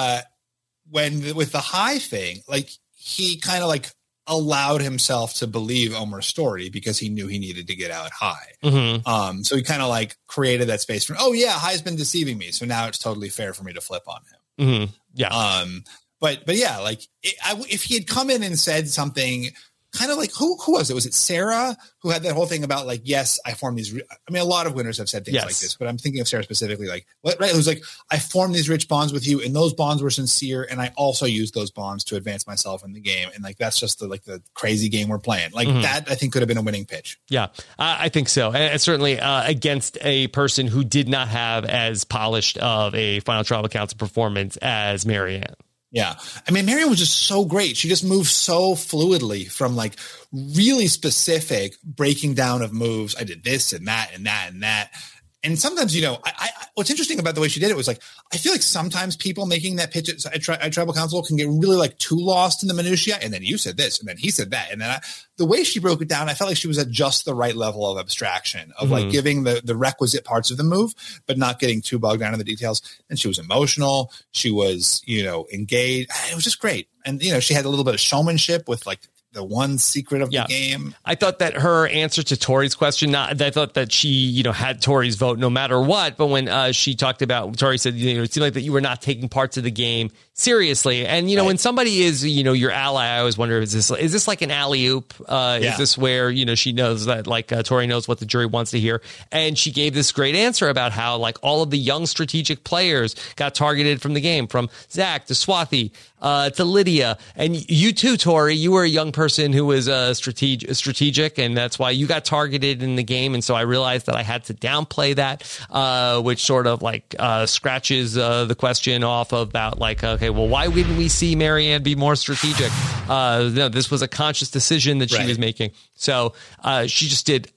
with the high thing, like he kind of like allowed himself to believe Omer's story because he knew he needed to get out high. Mm-hmm. So he kind of like created that space for, oh yeah, High's been deceiving me. So now it's totally fair for me to flip on him. Mm-hmm. Yeah. But yeah, like if he had come in and said something kind of like, who was it? Was it Sarah who had that whole thing about like, yes, I formed these. I mean, a lot of winners have said things like this, but I'm thinking of Sarah specifically. Like, right? It was like, I formed these rich bonds with you, and those bonds were sincere, and I also used those bonds to advance myself in the game. And like, that's just the crazy game we're playing. Like that, I think could have been a winning pitch. Yeah, I think so, and certainly against a person who did not have as polished of a Final Tribal Council performance as Marianne. Yeah. I mean, Marianne was just so great. She just moved so fluidly from like really specific breaking down of moves. I did this and that and that and that. And sometimes, I what's interesting about the way she did it was like, I feel like sometimes people making that pitch at Tribal Council can get really like too lost in the minutia. And then you said this, and then he said that. And then the way she broke it down, I felt like she was at just the right level of abstraction of like giving the requisite parts of the move, but not getting too bogged down in the details. And she was emotional. She was, engaged. It was just great. And, she had a little bit of showmanship with like the one secret of the game. I thought that her answer to Tori's question, I thought that she, had Tori's vote no matter what. But when she talked about, Tori said, it seemed like that you were not taking parts of the game seriously. And, when somebody is, your ally, I always wonder, is this like an alley-oop? Is this where, she knows that like Tori knows what the jury wants to hear? And she gave this great answer about how like all of the young strategic players got targeted from the game, from Zach to Swathi to Lydia. And you too, Tori, you were a young person who was strategic, and that's why you got targeted in the game. And so I realized that I had to downplay that, which sort of like scratches the question off about like, okay, well, why wouldn't we see Marianne be more strategic? No, this was a conscious decision that she was making. So she just did,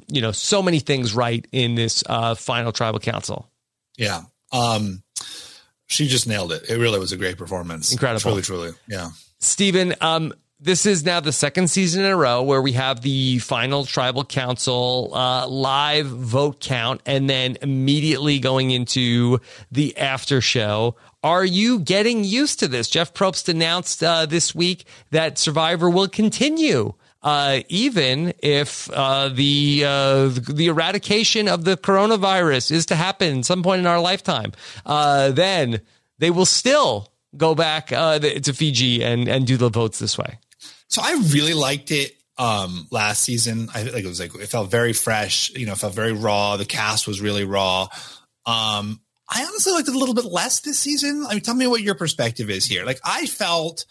so many things right in this final Tribal Council. Yeah. She just nailed it. It really was a great performance. Incredible. Truly. Yeah. Steven, this is now the second season in a row where we have the final Tribal Council live vote count and then immediately going into the after show. Are you getting used to this? Jeff Probst announced this week that Survivor will continue even if the eradication of the coronavirus is to happen some point in our lifetime. Then they will still go back to Fiji and do the votes this way. So I really liked it last season. It felt very fresh, it felt very raw. The cast was really raw. I honestly liked it a little bit less this season. I mean, tell me what your perspective is here. Like I felt,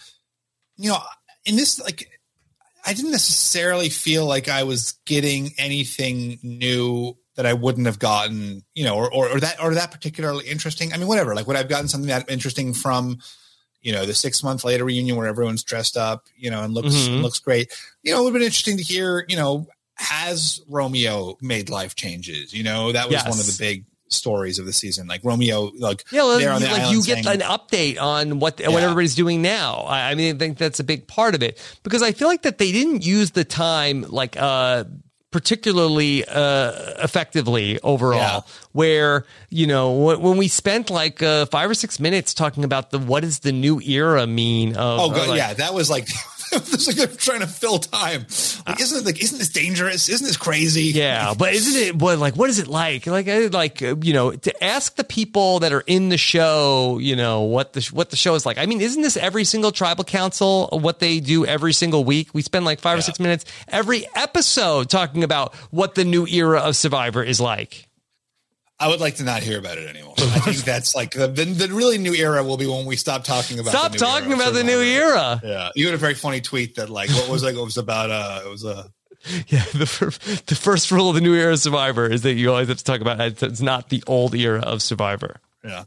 in this, like, I didn't necessarily feel like I was getting anything new that I wouldn't have gotten, or that particularly interesting. I mean, whatever, like would I've gotten something that interesting from, the 6 month later reunion where everyone's dressed up, and looks great. It would have been interesting to hear, has Romeo made life changes? That was one of the big stories of the season. Like Romeo, like there on the island you get an update on what everybody's doing now. I mean, I think that's a big part of it because I feel like that they didn't use the time like particularly effectively overall, where, you know, when we spent like 5 or 6 minutes talking about what does the new era mean of, that was like it's like they're trying to fill time. Like, isn't this dangerous? Isn't this crazy? Yeah, but isn't it? What is it like? You know, to ask the people that are in the show, you know, what the show is like. I mean, isn't this every single tribal council? What they do every single week? We spend like 5 or 6 minutes every episode talking about what the new era of Survivor is like. I would like to not hear about it anymore. I think that's like the really new era will be when we stop talking about. Stop talking about the new era. Yeah, you had a very funny tweet that like what was like it was about the first rule of the new era of Survivor is that you always have to talk about it's not the old era of Survivor. Yeah.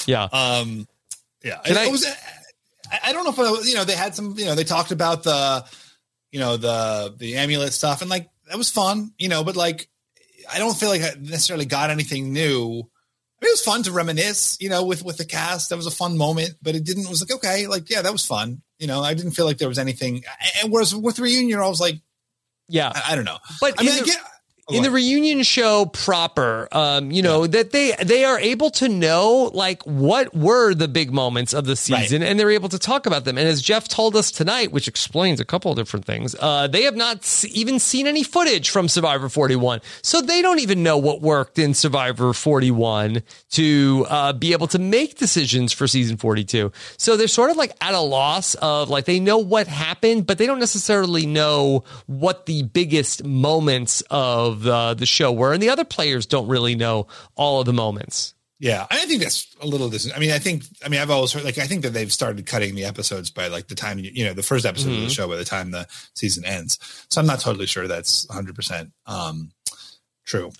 It was. I don't know if you know they had some, you know, they talked about the amulet stuff and like that was fun, you know, but like. I don't feel like I necessarily got anything new. I mean, it was fun to reminisce, you know, with the cast. That was a fun moment, but it was like, okay, like, yeah, that was fun. You know, I didn't feel like there was anything. And whereas with Reunion, I was like, yeah, I don't know. But I mean, in the reunion show proper, you know, that they are able to know like what were the big moments of the season, and they're able to talk about them. And as Jeff told us tonight, which explains a couple of different things, they have not even seen any footage from Survivor 41. So they don't even know what worked in Survivor 41 to be able to make decisions for season 42. So they're sort of like at a loss of like, they know what happened, but they don't necessarily know what the biggest moments of the show were, and the other players don't really know all of the moments. Yeah, I think that's a little. I've always heard, like, I think that they've started cutting the episodes by like the time, you know, the first episode of the show by the time the season ends. So I'm not totally sure that's 100% true.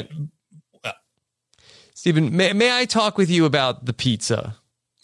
Stephen, may I talk with you about the pizza?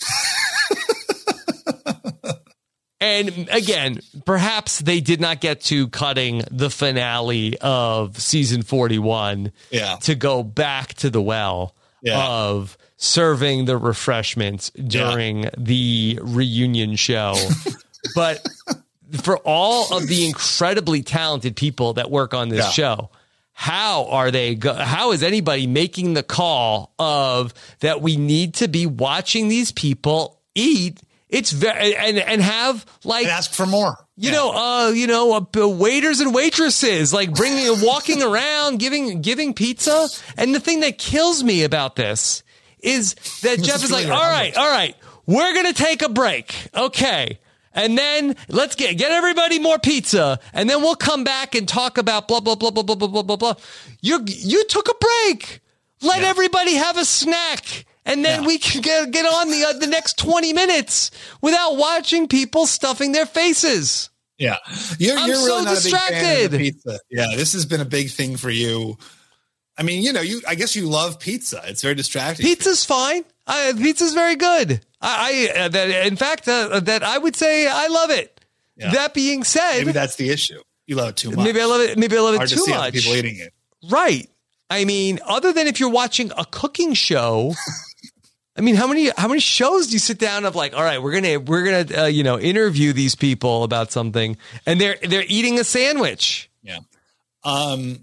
And again, perhaps they did not get to cutting the finale of season 41 to go back to the well of serving the refreshments during the reunion show. But for all of the incredibly talented people that work on this show, how is anybody making the call of that we need to be watching these people eat? It's very and have like and ask for more. You know, waiters and waitresses like walking around giving pizza. And the thing that kills me about this is that Jeff is like, all right, we're gonna take a break, okay, and then let's get everybody more pizza, and then we'll come back and talk about blah blah blah blah blah blah blah blah. You took a break. Let everybody have a snack. And then we can get on the next 20 minutes without watching people stuffing their faces. Yeah. You're really so not distracted. A big fan of the pizza. Yeah, this has been a big thing for you. I mean, you know, I guess you love pizza. It's very distracting. Pizza's fine. Pizza's very good. In fact, I would say I love it. Yeah. That being said, maybe that's the issue. You love it too much. Maybe I love it Hard too to see much. other people eating it. Right. I mean, other than if you're watching a cooking show. I mean, how many shows do you sit down of like, all right, we're gonna you know, interview these people about something, and they're eating a sandwich. Yeah. I mean,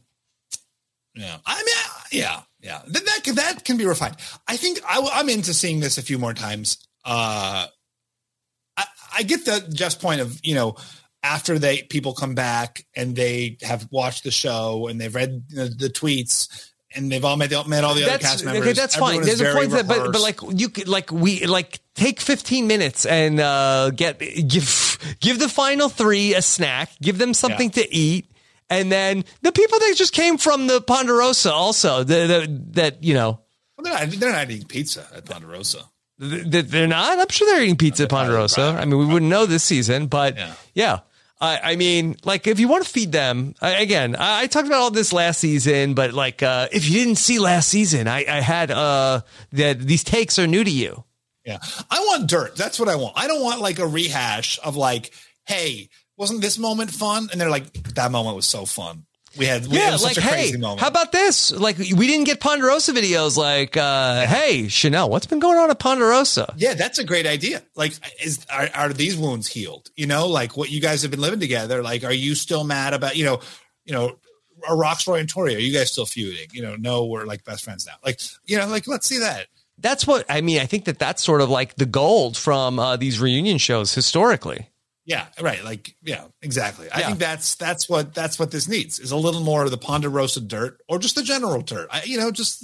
yeah. That can be refined. I think I'm into seeing this a few more times. I get Jeff's point of, you know, after people come back and they have watched the show and they've read the tweets. And they've all met all the other cast members. Okay, that's fine. There's a point that, but like you could take 15 minutes and give the final three a snack, give them something to eat, and then the people that just came from the Ponderosa also that you know. Well, they're not eating pizza at Ponderosa. They're not. I'm sure they're eating pizza at Ponderosa. I mean, we wouldn't know this season, but yeah. I mean, like, if you want to feed them, I talked about all this last season, but like, if you didn't see last season, I had that these takes are new to you. Yeah. I want dirt. That's what I want. I don't want like a rehash of like, hey, wasn't this moment fun? And they're like, that moment was so fun. We had such a crazy moment. How about this? Like, we didn't get Ponderosa videos like, hey, Chanel, what's been going on at Ponderosa? Yeah, that's a great idea. Like, are these wounds healed? You know, like what you guys have been living together. Like, are you still mad about, you know, are Roxroy and Tori? Are you guys still feuding? No, we're like best friends now. Like, let's see that. That's what I mean. I think that's sort of like the gold from these reunion shows historically. Yeah, right. Like, yeah, exactly. I think that's what this needs is a little more of the Ponderosa dirt or just the general dirt. That's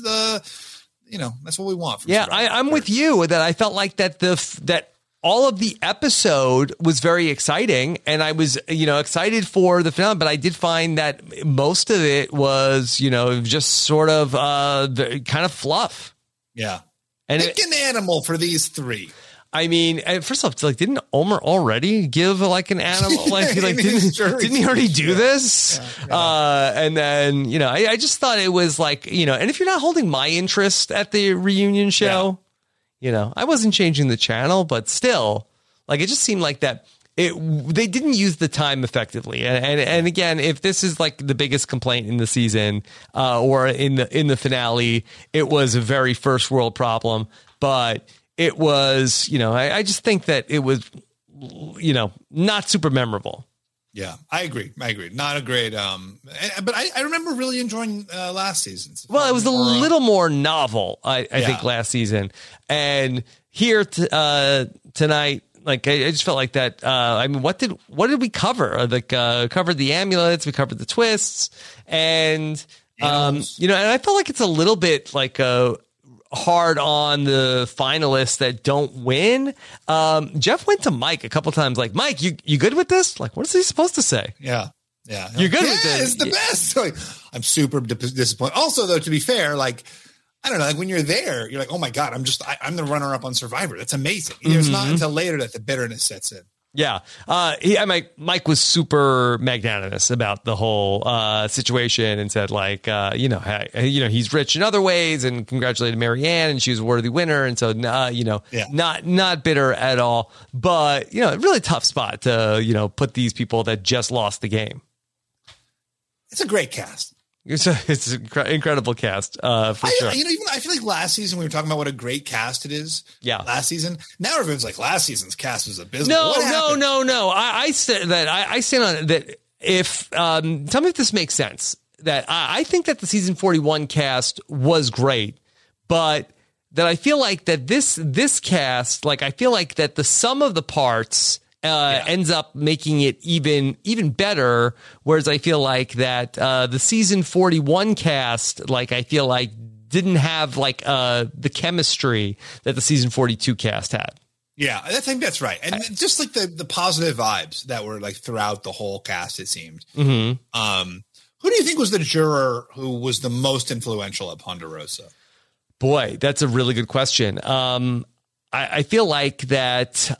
what we want. From I'm with you that I felt like that all of the episode was very exciting, and I was, excited for the finale, but I did find that most of it was, just sort of kind of fluff. Yeah. And pick an animal for these three. I mean, first off, like, didn't Omer already give like an animal? Like, didn't he already do this? Yeah. And then, I just thought it was like, and if you're not holding my interest at the reunion show, I wasn't changing the channel, but still, like, it just seemed like that they didn't use the time effectively. And again, if this is like the biggest complaint in the season or in the finale, it was a very first world problem, but it was, I just think that it was, not super memorable. Yeah, I agree. Not a great, but I remember really enjoying last season. Well, it was a little more novel, I think, last season. And here tonight, like, I just felt like that. I mean, what did we cover? Like, covered the amulets, we covered the twists, and and I felt like it's a little bit like hard on the finalists that don't win. Jeff went to Mike a couple times, like, Mike, you good with this? Like, what is he supposed to say? Yeah. You're good with this. It's the best. Like, I'm super disappointed. Also, though, to be fair, like, I don't know, like when you're there, you're like, oh my God, I'm the runner up on Survivor. That's amazing. It's not until later that the bitterness sets in. Yeah. Mike was super magnanimous about the whole situation and said, like, he's rich in other ways, and congratulated Marianne, and she was a worthy winner. And so, not bitter at all, but, a really tough spot to, put these people that just lost the game. It's a great cast. It's an incredible cast, for sure. I feel like last season we were talking about what a great cast it is. Yeah. Last season. Now everyone's like, last season's cast was abysmal. No. I said that I stand on that. If tell me if this makes sense. That I think that the season 41 cast was great, but that I feel like that this cast, like, I feel like that the sum of the parts ends up making it even better. Whereas I feel like that the season 41 cast, like, I feel like didn't have like the chemistry that the season 42 cast had. Yeah, I think that's right. And just like the positive vibes that were like throughout the whole cast, it seemed. Mm-hmm. Who do you think was the juror who was the most influential at Ponderosa? Boy, that's a really good question. I feel like that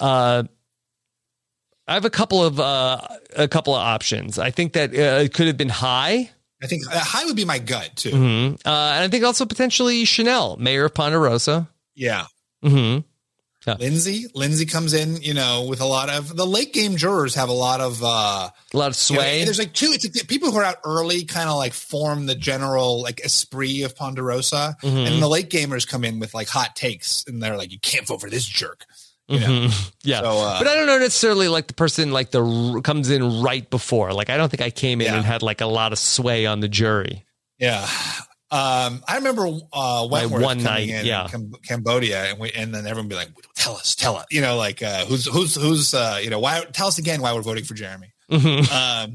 I have a couple of options. I think that it could have been Hai. I think Hai would be my gut too. Mm-hmm. And I think also potentially Chanel, mayor of Ponderosa. Yeah. Mm-hmm. Yeah. Lindsay comes in, with a lot of the late game jurors have a lot of sway. There's like people who are out early kind of like form the general like esprit of Ponderosa. Mm-hmm. And the late gamers come in with like hot takes and they're like, you can't vote for this jerk. Mm-hmm. Yeah. So, but I don't know necessarily like the person like comes in right before. Like, I don't think I came in and had like a lot of sway on the jury. Yeah. I remember Wentworth one night in Cambodia, and then everyone be like, tell us, like who's why? Tell us again why we're voting for Jeremy. Mm-hmm.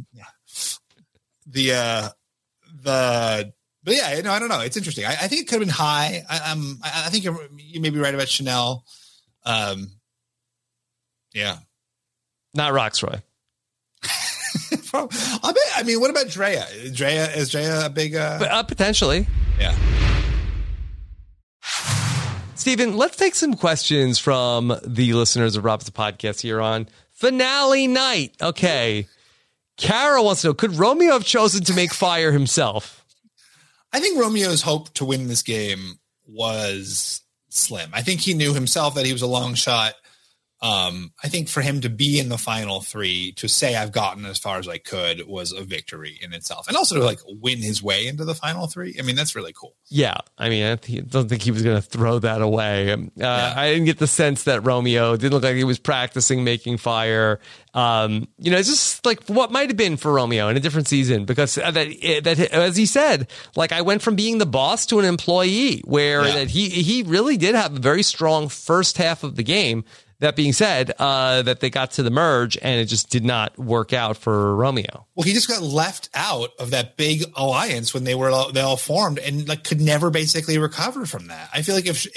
But yeah, I don't know. It's interesting. I think it could have been Hai. I think you may be right about Chanel. Yeah, not Roxroy. I mean, what about Drea? Is Drea a big potentially? Yeah. Steven, let's take some questions from the listeners of Rob's Podcast here on finale night. Okay. Kara wants to know, could Romeo have chosen to make fire himself? I think Romeo's hope to win this game was slim. I think he knew himself that he was a long shot. I think for him to be in the final three, to say I've gotten as far as I could, was a victory in itself. And also to like win his way into the final three. I mean, that's really cool. Yeah. I mean, I don't think he was going to throw that away. I didn't get the sense that Romeo didn't look like he was practicing making fire. It's just like what might have been for Romeo in a different season, because that as he said, like, I went from being the boss to an employee, where that he really did have a very strong first half of the game. That being said, that they got to the merge and it just did not work out for Romeo. Well, he just got left out of that big alliance when they all formed, and like could never basically recover from that. I feel like if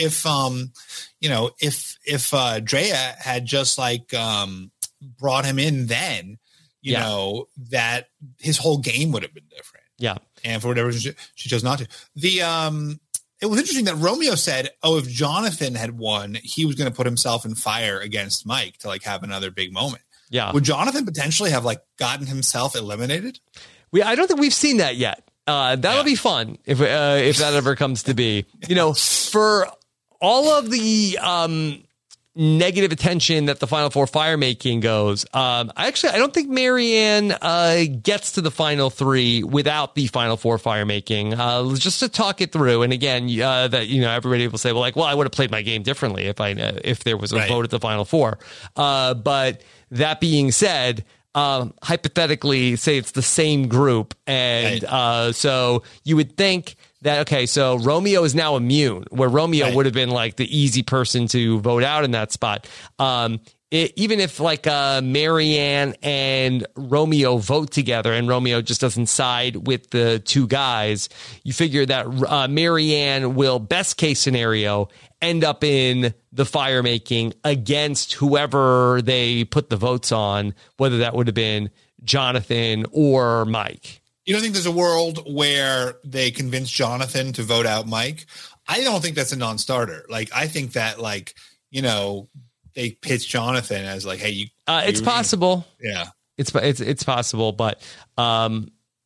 Drea had just like brought him in then, you know, that his whole game would have been different. Yeah. And for whatever reason, she chose not to. It was interesting that Romeo said, if Jonathan had won, he was going to put himself in fire against Mike to like have another big moment. Yeah. Would Jonathan potentially have like gotten himself eliminated? I don't think we've seen that yet. That'll be fun if that ever comes to be. You know, for all of the negative attention that the Final Four fire making goes, I don't think Marianne gets to the final three without the Final Four fire making. Just to talk it through, and again, everybody will say, well, I would have played my game differently if there was a vote at the Final Four. But that being said, hypothetically, say it's the same group, and so you would think that, okay, so Romeo is now immune, where Romeo would have been like the easy person to vote out in that spot. Even if like Marianne and Romeo vote together and Romeo just doesn't side with the two guys, you figure that Marianne will, best case scenario, end up in the fire making against whoever they put the votes on, whether that would have been Jonathan or Mike. You don't think there's a world where they convince Jonathan to vote out Mike? I don't think that's a non-starter. Like, I think that, like, you know, they pitch Jonathan as like, hey, it's possible. Yeah, it's possible, but I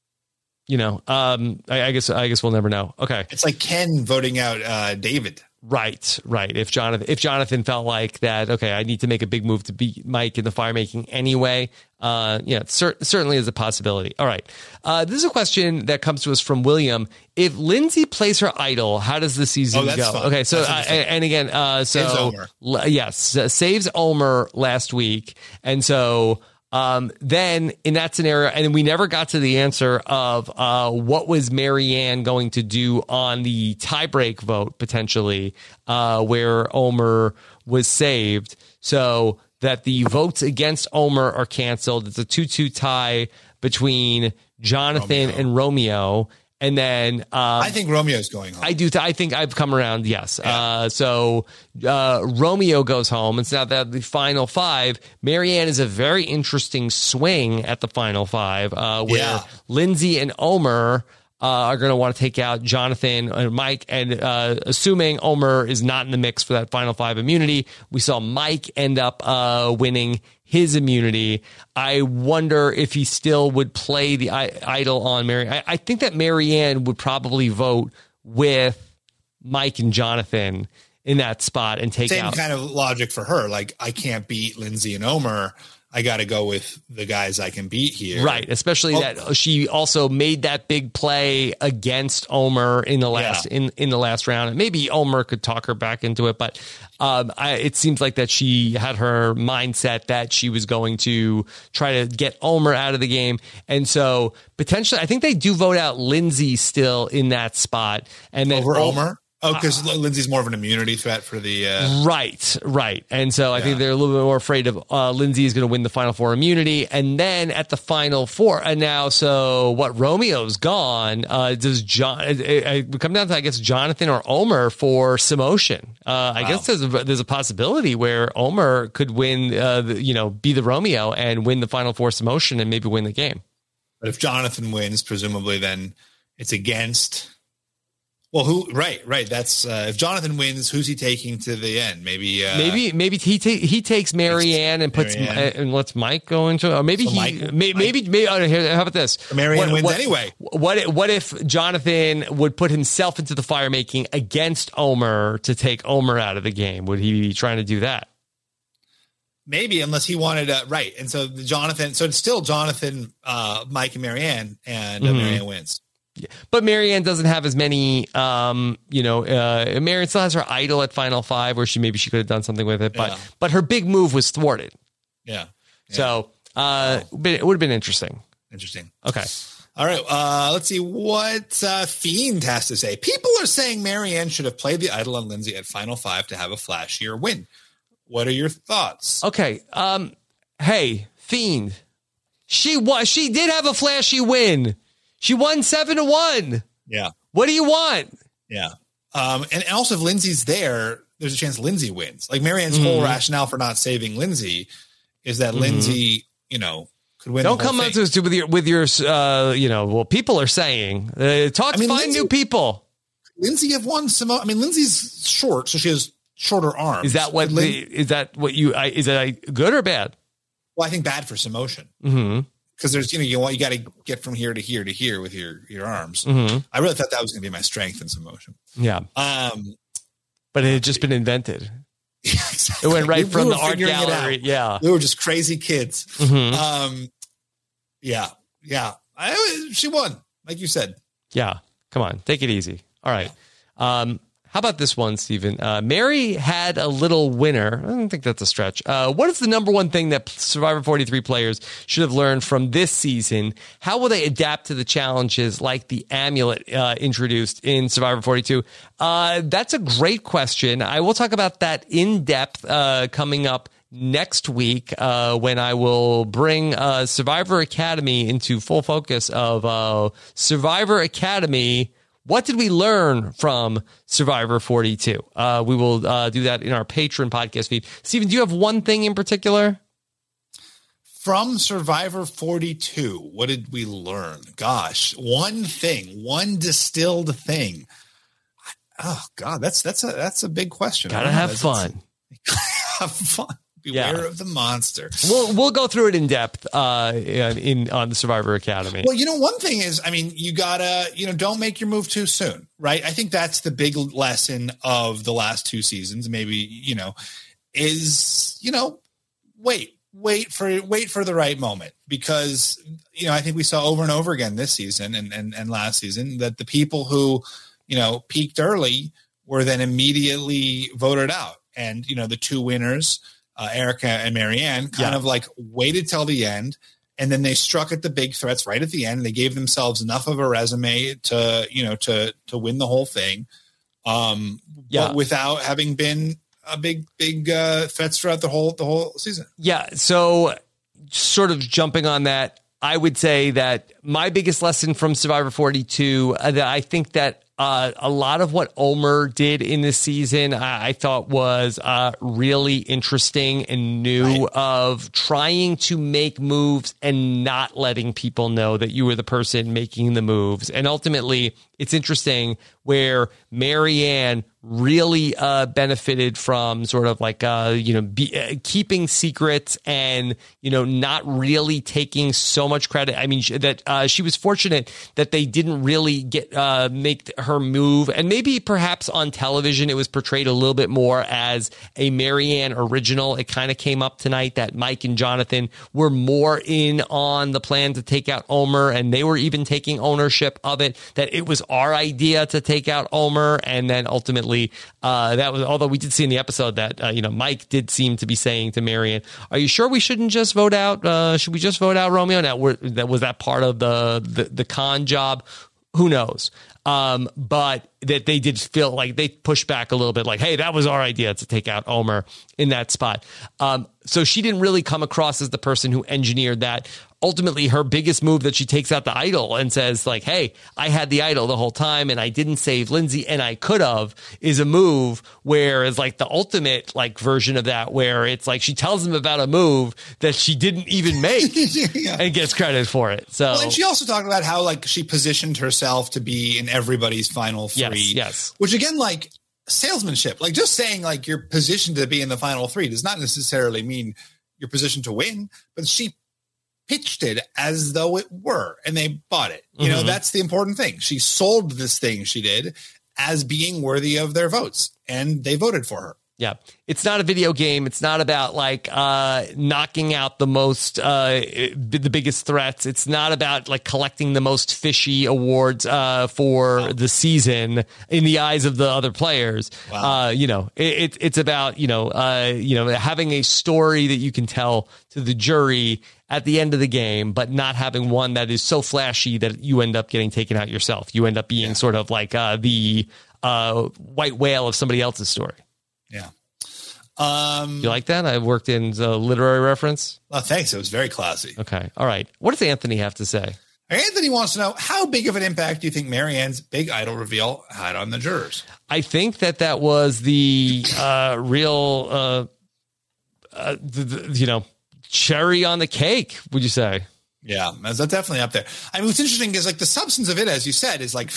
guess we'll never know. Okay, it's like Ken voting out David. Right. If Jonathan felt like that, okay, I need to make a big move to beat Mike in the fire making anyway. It certainly is a possibility. All right. This is a question that comes to us from William. If Lindsay plays her idol, how does the season go? Fun. Okay. So, and again, saves Omer. Yes, saves Omer last week. And so, then in that scenario, and we never got to the answer of what was Marianne going to do on the tiebreak vote, potentially, where Omer was saved, so that the votes against Omer are canceled. It's a 2-2 tie between Jonathan and Romeo. And then I think Romeo's going home. I do. I think I've come around. Yes. Yeah. So Romeo goes home. And so now that the final five, Marianne is a very interesting swing at the final five, where Lindsay and Omer are going to want to take out Jonathan and Mike. And assuming Omer is not in the mix for that final five immunity, we saw Mike end up winning his immunity. I wonder if he still would play the idol on Marianne. I think that Marianne would probably vote with Mike and Jonathan in that spot and take out. Same kind of logic for her. Like, I can't beat Lindsay and Omer. I got to go with the guys I can beat here. Right. Especially that she also made that big play against Omer in the last in the last round. And maybe Omer could talk her back into it, but it seems like that she had her mindset that she was going to try to get Omer out of the game. And so potentially, I think they do vote out Lindsay still in that spot. And then over Omer? Oh, because Lindsay's more of an immunity threat for the... Right. And so I think they're a little bit more afraid of Lindsay is going to win the Final Four immunity. And then at the Final Four, and now, so what, Romeo's gone. Does it come down to, I guess, Jonathan or Omer for Samotion? I guess there's a possibility where Omer could win, be the Romeo and win the Final Four Samotion and maybe win the game. But if Jonathan wins, presumably then it's against... Well, who? Right. That's if Jonathan wins, who's he taking to the end? Maybe he takes Marianne and puts and lets Mike go into it. Or maybe maybe. How about this? Marianne wins anyway. What if Jonathan would put himself into the fire making against Omer to take Omer out of the game? Would he be trying to do that? Maybe, unless he wanted right. And so it's still Jonathan, Mike, and Marianne, and Marianne wins. Yeah. But Marianne doesn't have as many, Marianne still has her idol at Final Five where she could have done something with it, but her big move was thwarted. Yeah. So it would have been interesting. Okay. All right. Let's see what Fiend has to say. People are saying Marianne should have played the idol on Lindsay at Final Five to have a flashier win. What are your thoughts? Okay. Hey, Fiend. She did have a flashy win. She won 7-1. Yeah. What do you want? Yeah. And also if Lindsay's there, there's a chance Lindsay wins. Like Marianne's whole rationale for not saving Lindsay is that Lindsay, could win. Don't come up to us with your people are saying, find new people. Lindsay have won some. I mean, Lindsay's short, so she has shorter arms. Is that what is that good or bad? Well, I think bad for Samotion. Because there's, you got to get from here to here to here with your arms. I really thought that was going to be my strength in Samotion. Yeah. But it had just been invented. Yeah, exactly. It went right from the art gallery. Yeah. We were just crazy kids. Yeah. She won, like you said. Yeah. Come on. Take it easy. All right. How about this one, Stephen? Mary had a little winner. I don't think that's a stretch. What is the number one thing that Survivor 43 players should have learned from this season? How will they adapt to the challenges like the amulet introduced in Survivor 42? That's a great question. I will talk about that in depth coming up next week when I will bring Survivor Academy into full focus of Survivor Academy. What did we learn from Survivor 42? We will do that in our Patreon podcast feed. Stephen, do you have one thing in particular? From Survivor 42, what did we learn? Gosh, one thing, one distilled thing. Oh God, that's a big question. Gotta have fun. Have fun. Beware of the monster. We'll go through it in depth on the Survivor Academy. Well, one thing is, you gotta, don't make your move too soon, right? I think that's the big lesson of the last two seasons. Maybe, is, wait for the right moment, because, I think we saw over and over again this season and last season that the people who, peaked early were then immediately voted out. And, the two winners, Erica and Marianne, kind of like waited till the end, and then they struck at the big threats right at the end. They gave themselves enough of a resume to win the whole thing, but without having been a big threats throughout the whole season. Yeah. So, sort of jumping on that, I would say that my biggest lesson from Survivor 42, that I think that a lot of what Omer did in this season, I thought was really interesting and new, of trying to make moves and not letting people know that you were the person making the moves. And ultimately, it's interesting where Marianne really benefited from sort of like, keeping secrets and, not really taking so much credit. I mean, that she was fortunate that they didn't really make her move. And maybe perhaps on television, it was portrayed a little bit more as a Marianne original. It kind of came up tonight that Mike and Jonathan were more in on the plan to take out Omer, and they were even taking ownership of it, that it was our idea to take out Omer. And then ultimately, that was, although we did see in the episode that, Mike did seem to be saying to Marianne, are you sure we shouldn't just vote out? Should we just vote out Romeo? Now, was that part of the con job? Who knows? But that they did feel like they pushed back a little bit, like, hey, that was our idea to take out Omer in that spot. So she didn't really come across as the person who engineered that. Ultimately, her biggest move that she takes out the idol and says, like, hey, I had the idol the whole time and I didn't save Lindsay and I could have, is a move where it's like the ultimate like version of that, where it's like she tells them about a move that she didn't even make and gets credit for it. So, and she also talked about how like she positioned herself to be in everybody's final three. Yes. Which again, like salesmanship, like just saying like you're positioned to be in the final three does not necessarily mean you're positioned to win, but she pitched it as though it were, and they bought it. That's the important thing. She sold this thing she did as being worthy of their votes, and they voted for her. Yeah. It's not a video game. It's not about like knocking out the most, the biggest threats. It's not about like collecting the most fishy awards for the season in the eyes of the other players. Wow. It's about, having a story that you can tell to the jury at the end of the game, but not having one that is so flashy that you end up getting taken out yourself. You end up being sort of like the white whale of somebody else's story. Yeah. You like that? I worked in the literary reference. Oh, thanks. It was very classy. Okay. All right. What does Anthony have to say? Anthony wants to know, how big of an impact do you think Marianne's big idol reveal had on the jurors? I think that was the real, cherry on the cake, would you say? Yeah, that's definitely up there. I mean, what's interesting is like the substance of it, as you said, is like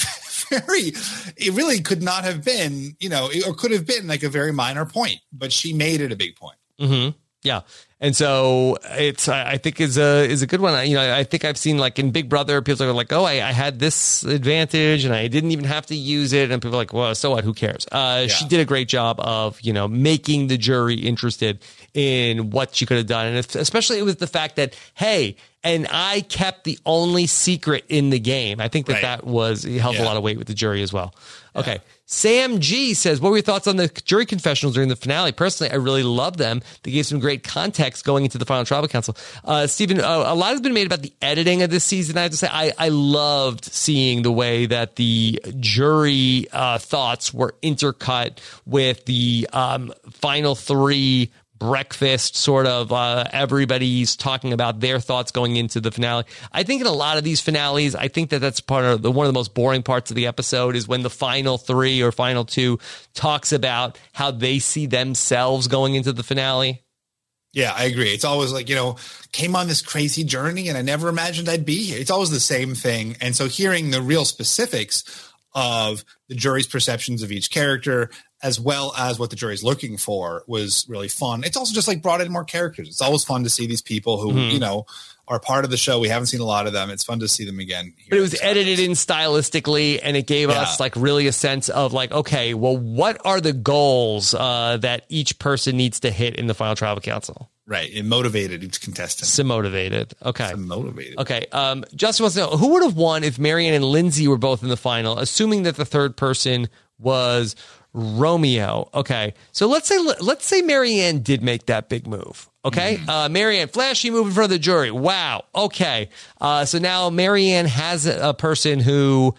it really could not have been, or could have been like a very minor point, but she made it a big point. Mm-hmm. Yeah. And so I think is a good one. I think I've seen like in Big Brother, people are like, oh, I had this advantage and I didn't even have to use it. And people are like, well, so what? Who cares? She did a great job of, making the jury interested in what she could have done. And especially with the fact that, hey, and I kept the only secret in the game. I think that held a lot of weight with the jury as well. Okay. Yeah. Sam G says, what were your thoughts on the jury confessionals during the finale? Personally, I really love them. They gave some great context going into the final tribal council. Stephen, a lot has been made about the editing of this season. I have to say, I loved seeing the way that the jury thoughts were intercut with the final three breakfast, sort of everybody's talking about their thoughts going into the finale. I think in a lot of these finales, I think that's part of one of the most boring parts of the episode is when the final three or final two talks about how they see themselves going into the finale. Yeah, I agree. It's always like, came on this crazy journey and I never imagined I'd be here. It's always the same thing. And so hearing the real specifics of the jury's perceptions of each character, as well as what the jury's looking for, was really fun. It's also just like brought in more characters. It's always fun to see these people who, are part of the show. We haven't seen a lot of them. It's fun to see them again. But it was edited in stylistically, and it gave us like really a sense of like, okay, well, what are the goals that each person needs to hit in the final tribal council? Right. It motivated each contestant. So motivated. Okay. So motivated. Okay. Justin wants to know, who would have won if Marianne and Lindsay were both in the final, assuming that the third person was Romeo? Okay. So let's say Marianne did make that big move. Okay. Marianne, flashy move in front of the jury. Wow. Okay. So now Marianne has a person who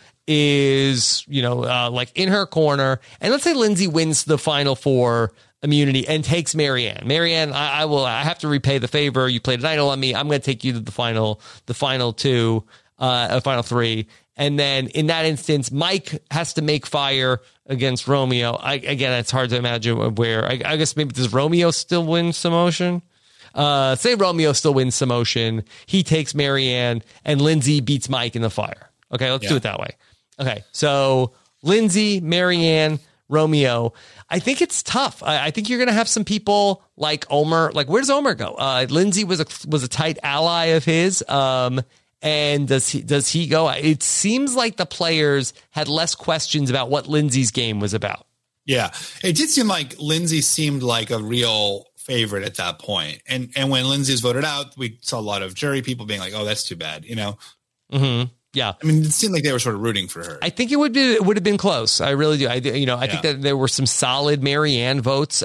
is, like in her corner. And let's say Lindsay wins the final four immunity and takes Marianne. Marianne, I have to repay the favor. You played an idol on me. I'm going to take you to the final two, final three. And then in that instance, Mike has to make fire against Romeo. Again, it's hard to imagine where. I guess maybe does Romeo still win some motion? Say Romeo still wins some motion. He takes Marianne and Lindsay beats Mike in the fire. Okay, let's do it that way. Okay, so Lindsay, Marianne, Romeo. I think it's tough. I think you're going to have some people like Omer. Like, where does Omer go? Lindsay was a tight ally of his. And does he go? It seems like the players had less questions about what Lindsay's game was about. Yeah, it did seem like Lindsay seemed like a real favorite at that point. And when Lindsay was voted out, we saw a lot of jury people being like, "Oh, that's too bad," Mm-hmm. Yeah, I mean, it seemed like they were sort of rooting for her. I think it would have been close. I really do. I think that there were some solid Marianne votes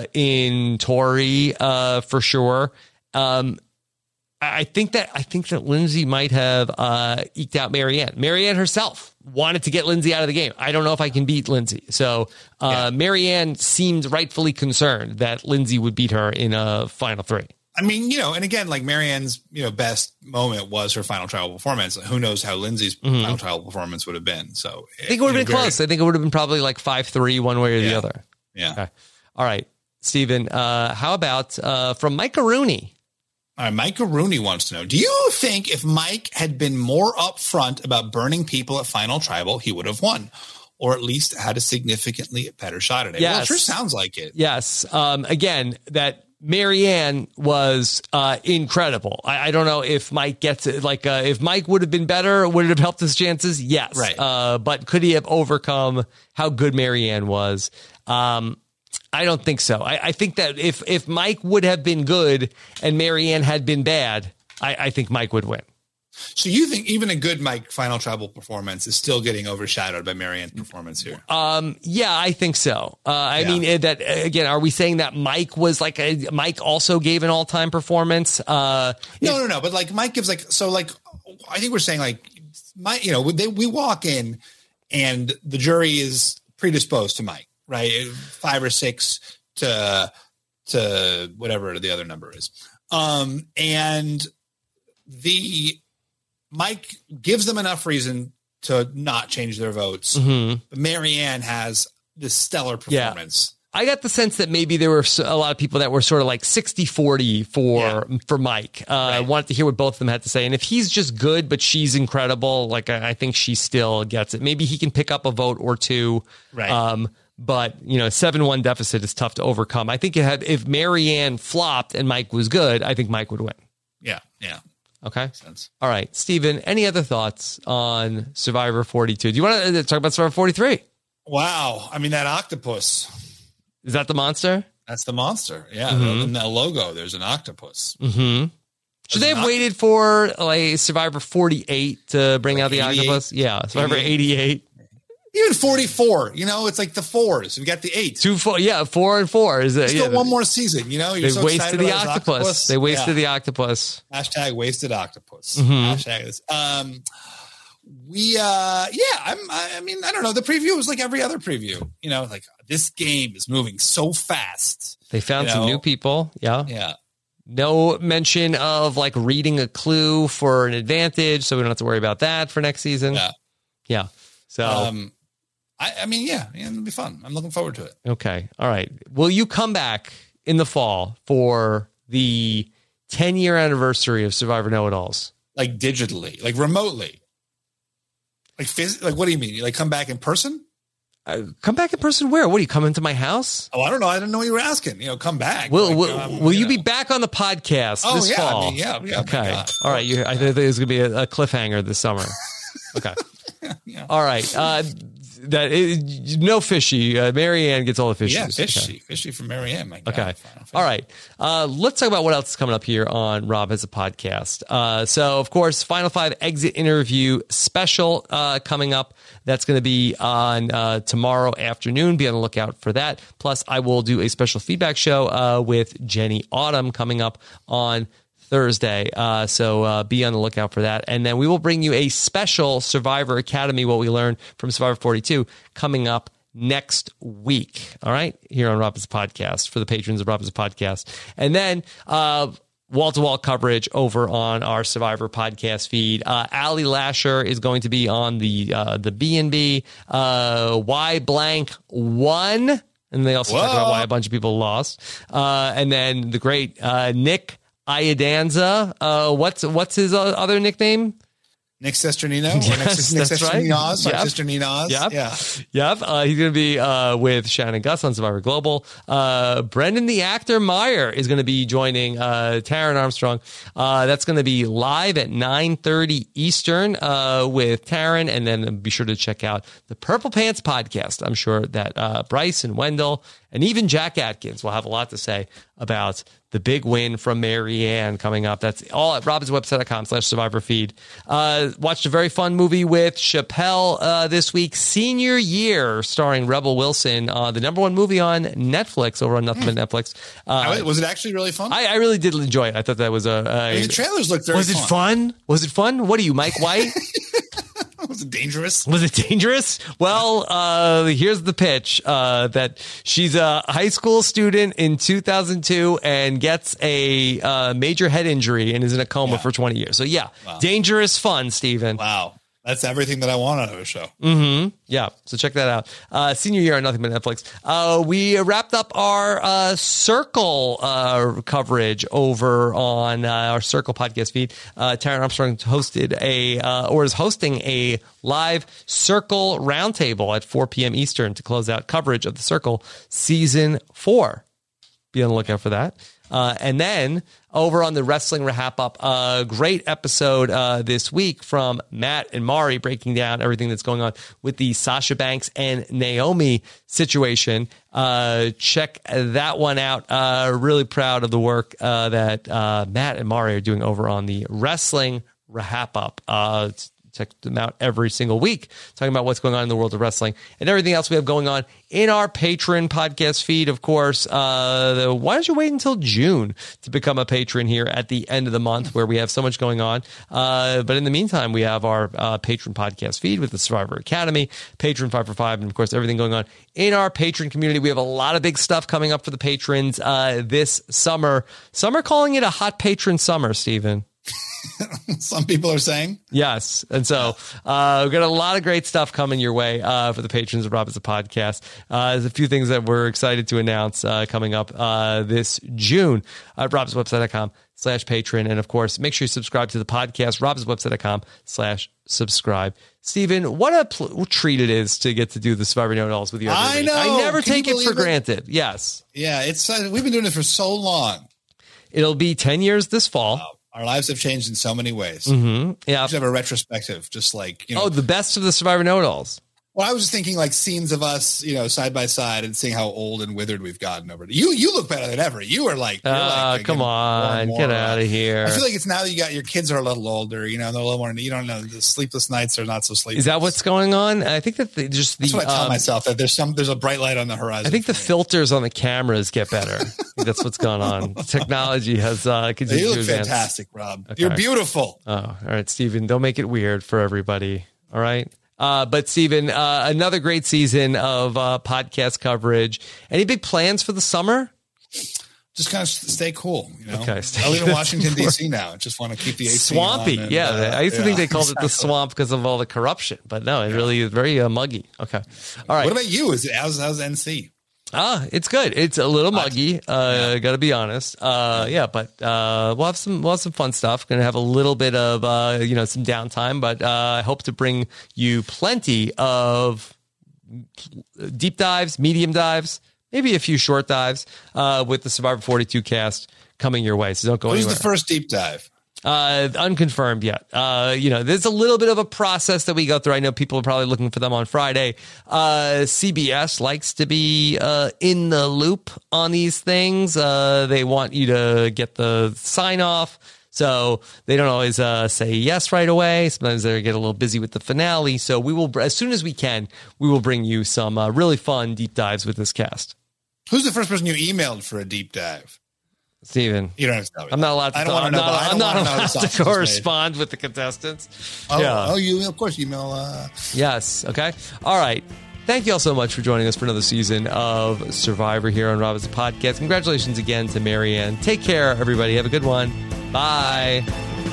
in Tori for sure. I think that Lindsay might have eked out Marianne. Marianne herself wanted to get Lindsay out of the game. I don't know if I can beat Lindsay. So Marianne seemed rightfully concerned that Lindsay would beat her in a final three. I mean, and again, like Marianne's, best moment was her final trial performance. Who knows how Lindsay's final trial performance would have been. So I think it would have been close. I think it would have been probably like 5-3 one way or the other. Yeah. Okay. All right, Stephen, how about from Micah Rooney? All right, Micah Rooney wants to know, do you think if Mike had been more upfront about burning people at Final Tribal, he would have won? Or at least had a significantly better shot at it? Yes. Well, it sure sounds like it. Yes. Again, that Marianne was incredible. I don't know if Mike gets it. Like, if Mike would have been better, would it have helped his chances? Yes. Right. But could he have overcome how good Marianne was? I don't think so. I think that if Mike would have been good and Marianne had been bad, I think Mike would win. So you think even a good Mike Final Tribal performance is still getting overshadowed by Marianne's performance here? Yeah, I think so. I mean, that again, are we saying that Mike was like Mike also gave an all-time performance? No. But like Mike gives like, so like, I think we're saying like Mike, we walk in and the jury is predisposed to Mike, right? 5 or 6 to whatever the other number is. And Mike gives them enough reason to not change their votes. But Marianne has this stellar performance. I got the sense that maybe there were a lot of people that were sort of like 60-40 for Mike. I wanted to hear what both of them had to say. And if he's just good, but she's incredible, like I think she still gets it. Maybe he can pick up a vote or two. Right. But, 7-1 deficit is tough to overcome. I think if Marianne flopped and Mike was good, I think Mike would win. Yeah. Okay. Makes sense. All right. Steven, any other thoughts on Survivor 42? Do you want to talk about Survivor 43? Wow. I mean, that octopus. Is that the monster? That's the monster. Yeah. In the logo, there's an octopus. Should they have waited for like Survivor 48 to bring out the 88? Octopus? Yeah. Survivor 88. Even 44, it's like the 4s. We got the 8s. 4 and 4 is it? Still one more season, You're they so wasted the octopus. They wasted the octopus. Hashtag wasted octopus. Hashtag this. I mean, I don't know. The preview was like every other preview. Like this game is moving so fast. They found some new people. Yeah. Yeah. No mention of like reading a clue for an advantage, so we don't have to worry about that for next season. Yeah. So. I mean, it'll be fun. I'm looking forward to it. Okay. All right. Will you come back in the fall for the 10-year anniversary of Survivor Know-It-Alls? Like digitally, like remotely? Like what do you mean? You like come back in person? Come back in person where? What, do you come into my house? Oh, I don't know. I didn't know what you were asking. Come back. Will you be back on the podcast this fall? I mean, yeah. Okay. All right. I think there's going to be a cliffhanger this summer. Okay. All right. No fishy. Marianne gets all the fishies. Yeah, fishy from Marianne. My God. Okay. All right. Let's talk about what else is coming up here on Rob Has a Podcast. So, of course, Final 5 exit interview special coming up. That's going to be on tomorrow afternoon. Be on the lookout for that. Plus, I will do a special feedback show with Jenny Autumn coming up on Thursday. So be on the lookout for that. And then we will bring you a special Survivor Academy, what we learned from Survivor 42, coming up next week. All right. Here on Rob Has a Podcast for the patrons of Rob Has a Podcast. And then wall-to-wall coverage over on our Survivor podcast feed. Allie Lasher is going to be on the B&B. Why blank won. And they also talk about why a bunch of people lost. And then the great Nick Iadanza. What's his other nickname? Nick Sesternino? Yes, Nick that's right. Sister Ninos. Yep. Yeah. Yep. He's going to be with Shannon Gus on Survivor Global. Brendan the Actor Meyer is going to be joining Taryn Armstrong. That's going to be live at 9:30 Eastern with Taryn. And then be sure to check out the Purple Pants podcast. I'm sure that Bryce and Wendell and even Jack Atkins will have a lot to say about the big win from Marianne coming up. That's all at robinswebsite.com/survivor feed. Watched a very fun movie with Chappelle this week, Senior Year, starring Rebel Wilson, the #1 movie on Netflix, over on Nothing But Netflix. Was it actually really fun? I really did enjoy it. I thought that was the trailers looked very fun. Was it fun? Was it fun? What are you, Mike White? Was it dangerous? Was it dangerous? Well, here's the pitch, that she's a high school student in 2002 and gets a major head injury and is in a coma for 20 years. So, dangerous fun, Steven. Wow. That's everything that I want out of a show. Mm-hmm. Yeah. So check that out. Senior Year on Nothing But Netflix. We wrapped up our Circle coverage over on our Circle podcast feed. Taryn Armstrong hosted is hosting a live Circle roundtable at 4 p.m. Eastern to close out coverage of the Circle season 4. Be on the lookout for that. And then over on the Wrestling Wrap Up, a great episode this week from Matt and Mari breaking down everything that's going on with the Sasha Banks and Naomi situation. Check that one out. Really proud of the work that Matt and Mari are doing over on the Wrestling Wrap Up. Check them out every single week, talking about what's going on in the world of wrestling and everything else we have going on in our Patreon podcast feed. Of course, why don't you wait until June to become a patron here at the end of the month, where we have so much going on. But in the meantime, we have our Patreon podcast feed with the Survivor Academy, Patreon 5 for 5, and of course, everything going on in our Patreon community. We have a lot of big stuff coming up for the patrons this summer. Some are calling it a hot patron summer, Steven. Some people are saying. Yes. And so we've got a lot of great stuff coming your way for the patrons of Rob Has a Podcast. There's a few things that we're excited to announce coming up this June at robhasawebsite.com/patron. And of course, make sure you subscribe to the podcast, robhasawebsite.com/subscribe. Steven, what a treat it is to get to do the Survivor Know-It-Alls with you every week. I never take it for granted. Yes. Yeah, it's we've been doing it for so long. It'll be 10 years this fall. Wow. Our lives have changed in so many ways. Mm-hmm. Yeah. We should have a retrospective, just like, the best of the Survivor Know-It-Alls. Well, I was just thinking like scenes of us, side by side and seeing how old and withered we've gotten over it. You look better than ever. You are like, come on, get out of here. I feel like it's now that you got your kids are a little older, they're a little more, you don't know, the sleepless nights are not so sleepless. Is that what's going on? I think that that's what I tell myself, that there's a bright light on the horizon. I think the filters on the cameras get better. I think that's what's going on. Technology has continued You to look advance. fantastic, Rob. Okay. You're beautiful. Oh, all right, Steven, don't make it weird for everybody. All right. But Steven, another great season of podcast coverage. Any big plans for the summer? Just kind of stay cool. Okay. I live in Washington, D.C. now. Just want to keep the AC swampy. on and, I used to think they called it the swamp because of all the corruption, but no, it really is very muggy. Okay. All right. What about you? How's NC? It's good. It's a little muggy. Got to be honest. But we'll have some fun stuff. Going to have a little bit of some downtime, but I hope to bring you plenty of deep dives, medium dives, maybe a few short dives with the Survivor 42 cast coming your way. So don't go anywhere. Who's the first deep dive? Unconfirmed yet. There's a little bit of a process that we go through. I know people are probably looking for them on Friday. CBS likes to be in the loop on these things. They want you to get the sign off. So they don't always say yes right away. Sometimes they get a little busy with the finale. So we will, as soon as we can, we will bring you some really fun deep dives with this cast. Who's the first person you emailed for a deep dive? Steven, you don't have to tell me. I'm not allowed to. I'm not allowed to correspond with the contestants. You of course email. Yes. Okay. All right. Thank you all so much for joining us for another season of Survivor here on Rob Has a Podcast. Congratulations again to Marianne. Take care, everybody. Have a good one. Bye.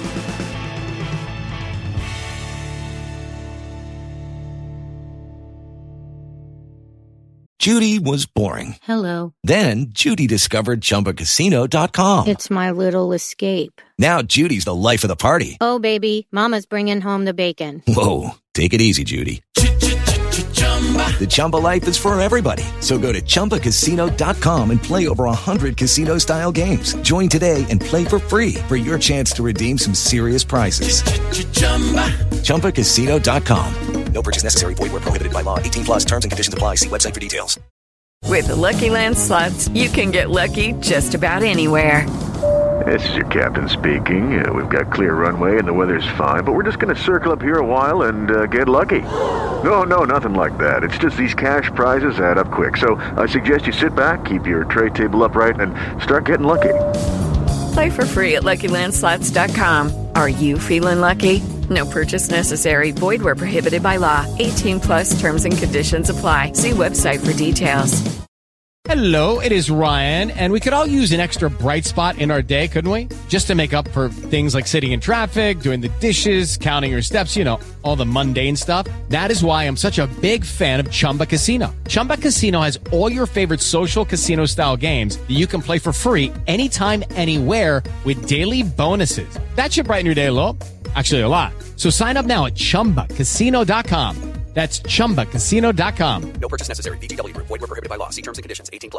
Judy was boring. Hello. Then Judy discovered ChumbaCasino.com. It's my little escape. Now Judy's the life of the party. Oh, baby, mama's bringing home the bacon. Whoa, take it easy, Judy. The Chumba life is for everybody. So go to ChumbaCasino.com and play over 100 casino-style games. Join today and play for free for your chance to redeem some serious prizes. ChumbaCasino.com. No purchase necessary. Void where prohibited by law. 18+ terms and conditions apply. See website for details. With the Lucky Land Slots, you can get lucky just about anywhere. This is your captain speaking. We've got clear runway and the weather's fine, but we're just going to circle up here a while and get lucky. No, nothing like that. It's just these cash prizes add up quick. So I suggest you sit back, keep your tray table upright, and start getting lucky. Play for free at LuckyLandSlots.com. Are you feeling lucky? No purchase necessary. Void where prohibited by law. 18+ terms and conditions apply. See website for details. Hello, it is Ryan, and we could all use an extra bright spot in our day, couldn't we? Just to make up for things like sitting in traffic, doing the dishes, counting your steps, all the mundane stuff. That is why I'm such a big fan of Chumba Casino. Chumba Casino has all your favorite social casino-style games that you can play for free anytime, anywhere with daily bonuses. That should brighten your day a little. Actually, a lot. So sign up now at ChumbaCasino.com. That's ChumbaCasino.com. No purchase necessary. VGW Group. Void where prohibited by law. See terms and conditions. 18+.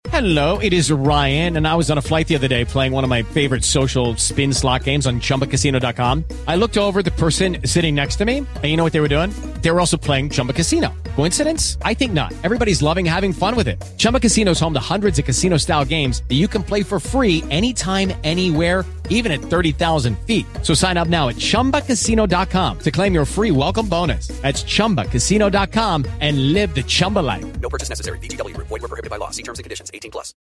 Hello, it is Ryan, and I was on a flight the other day playing one of my favorite social spin slot games on ChumbaCasino.com. I looked over at the person sitting next to me, and you know what they were doing? They were also playing Chumba Casino. Coincidence? I think not. Everybody's loving having fun with it. Chumba Casino is home to hundreds of casino-style games that you can play for free anytime, anywhere, even at 30,000 feet. So sign up now at ChumbaCasino.com to claim your free welcome bonus. That's ChumbaCasino.com and live the Chumba life. No purchase necessary. VGW Group. Void where prohibited by law. See terms and conditions. 18+.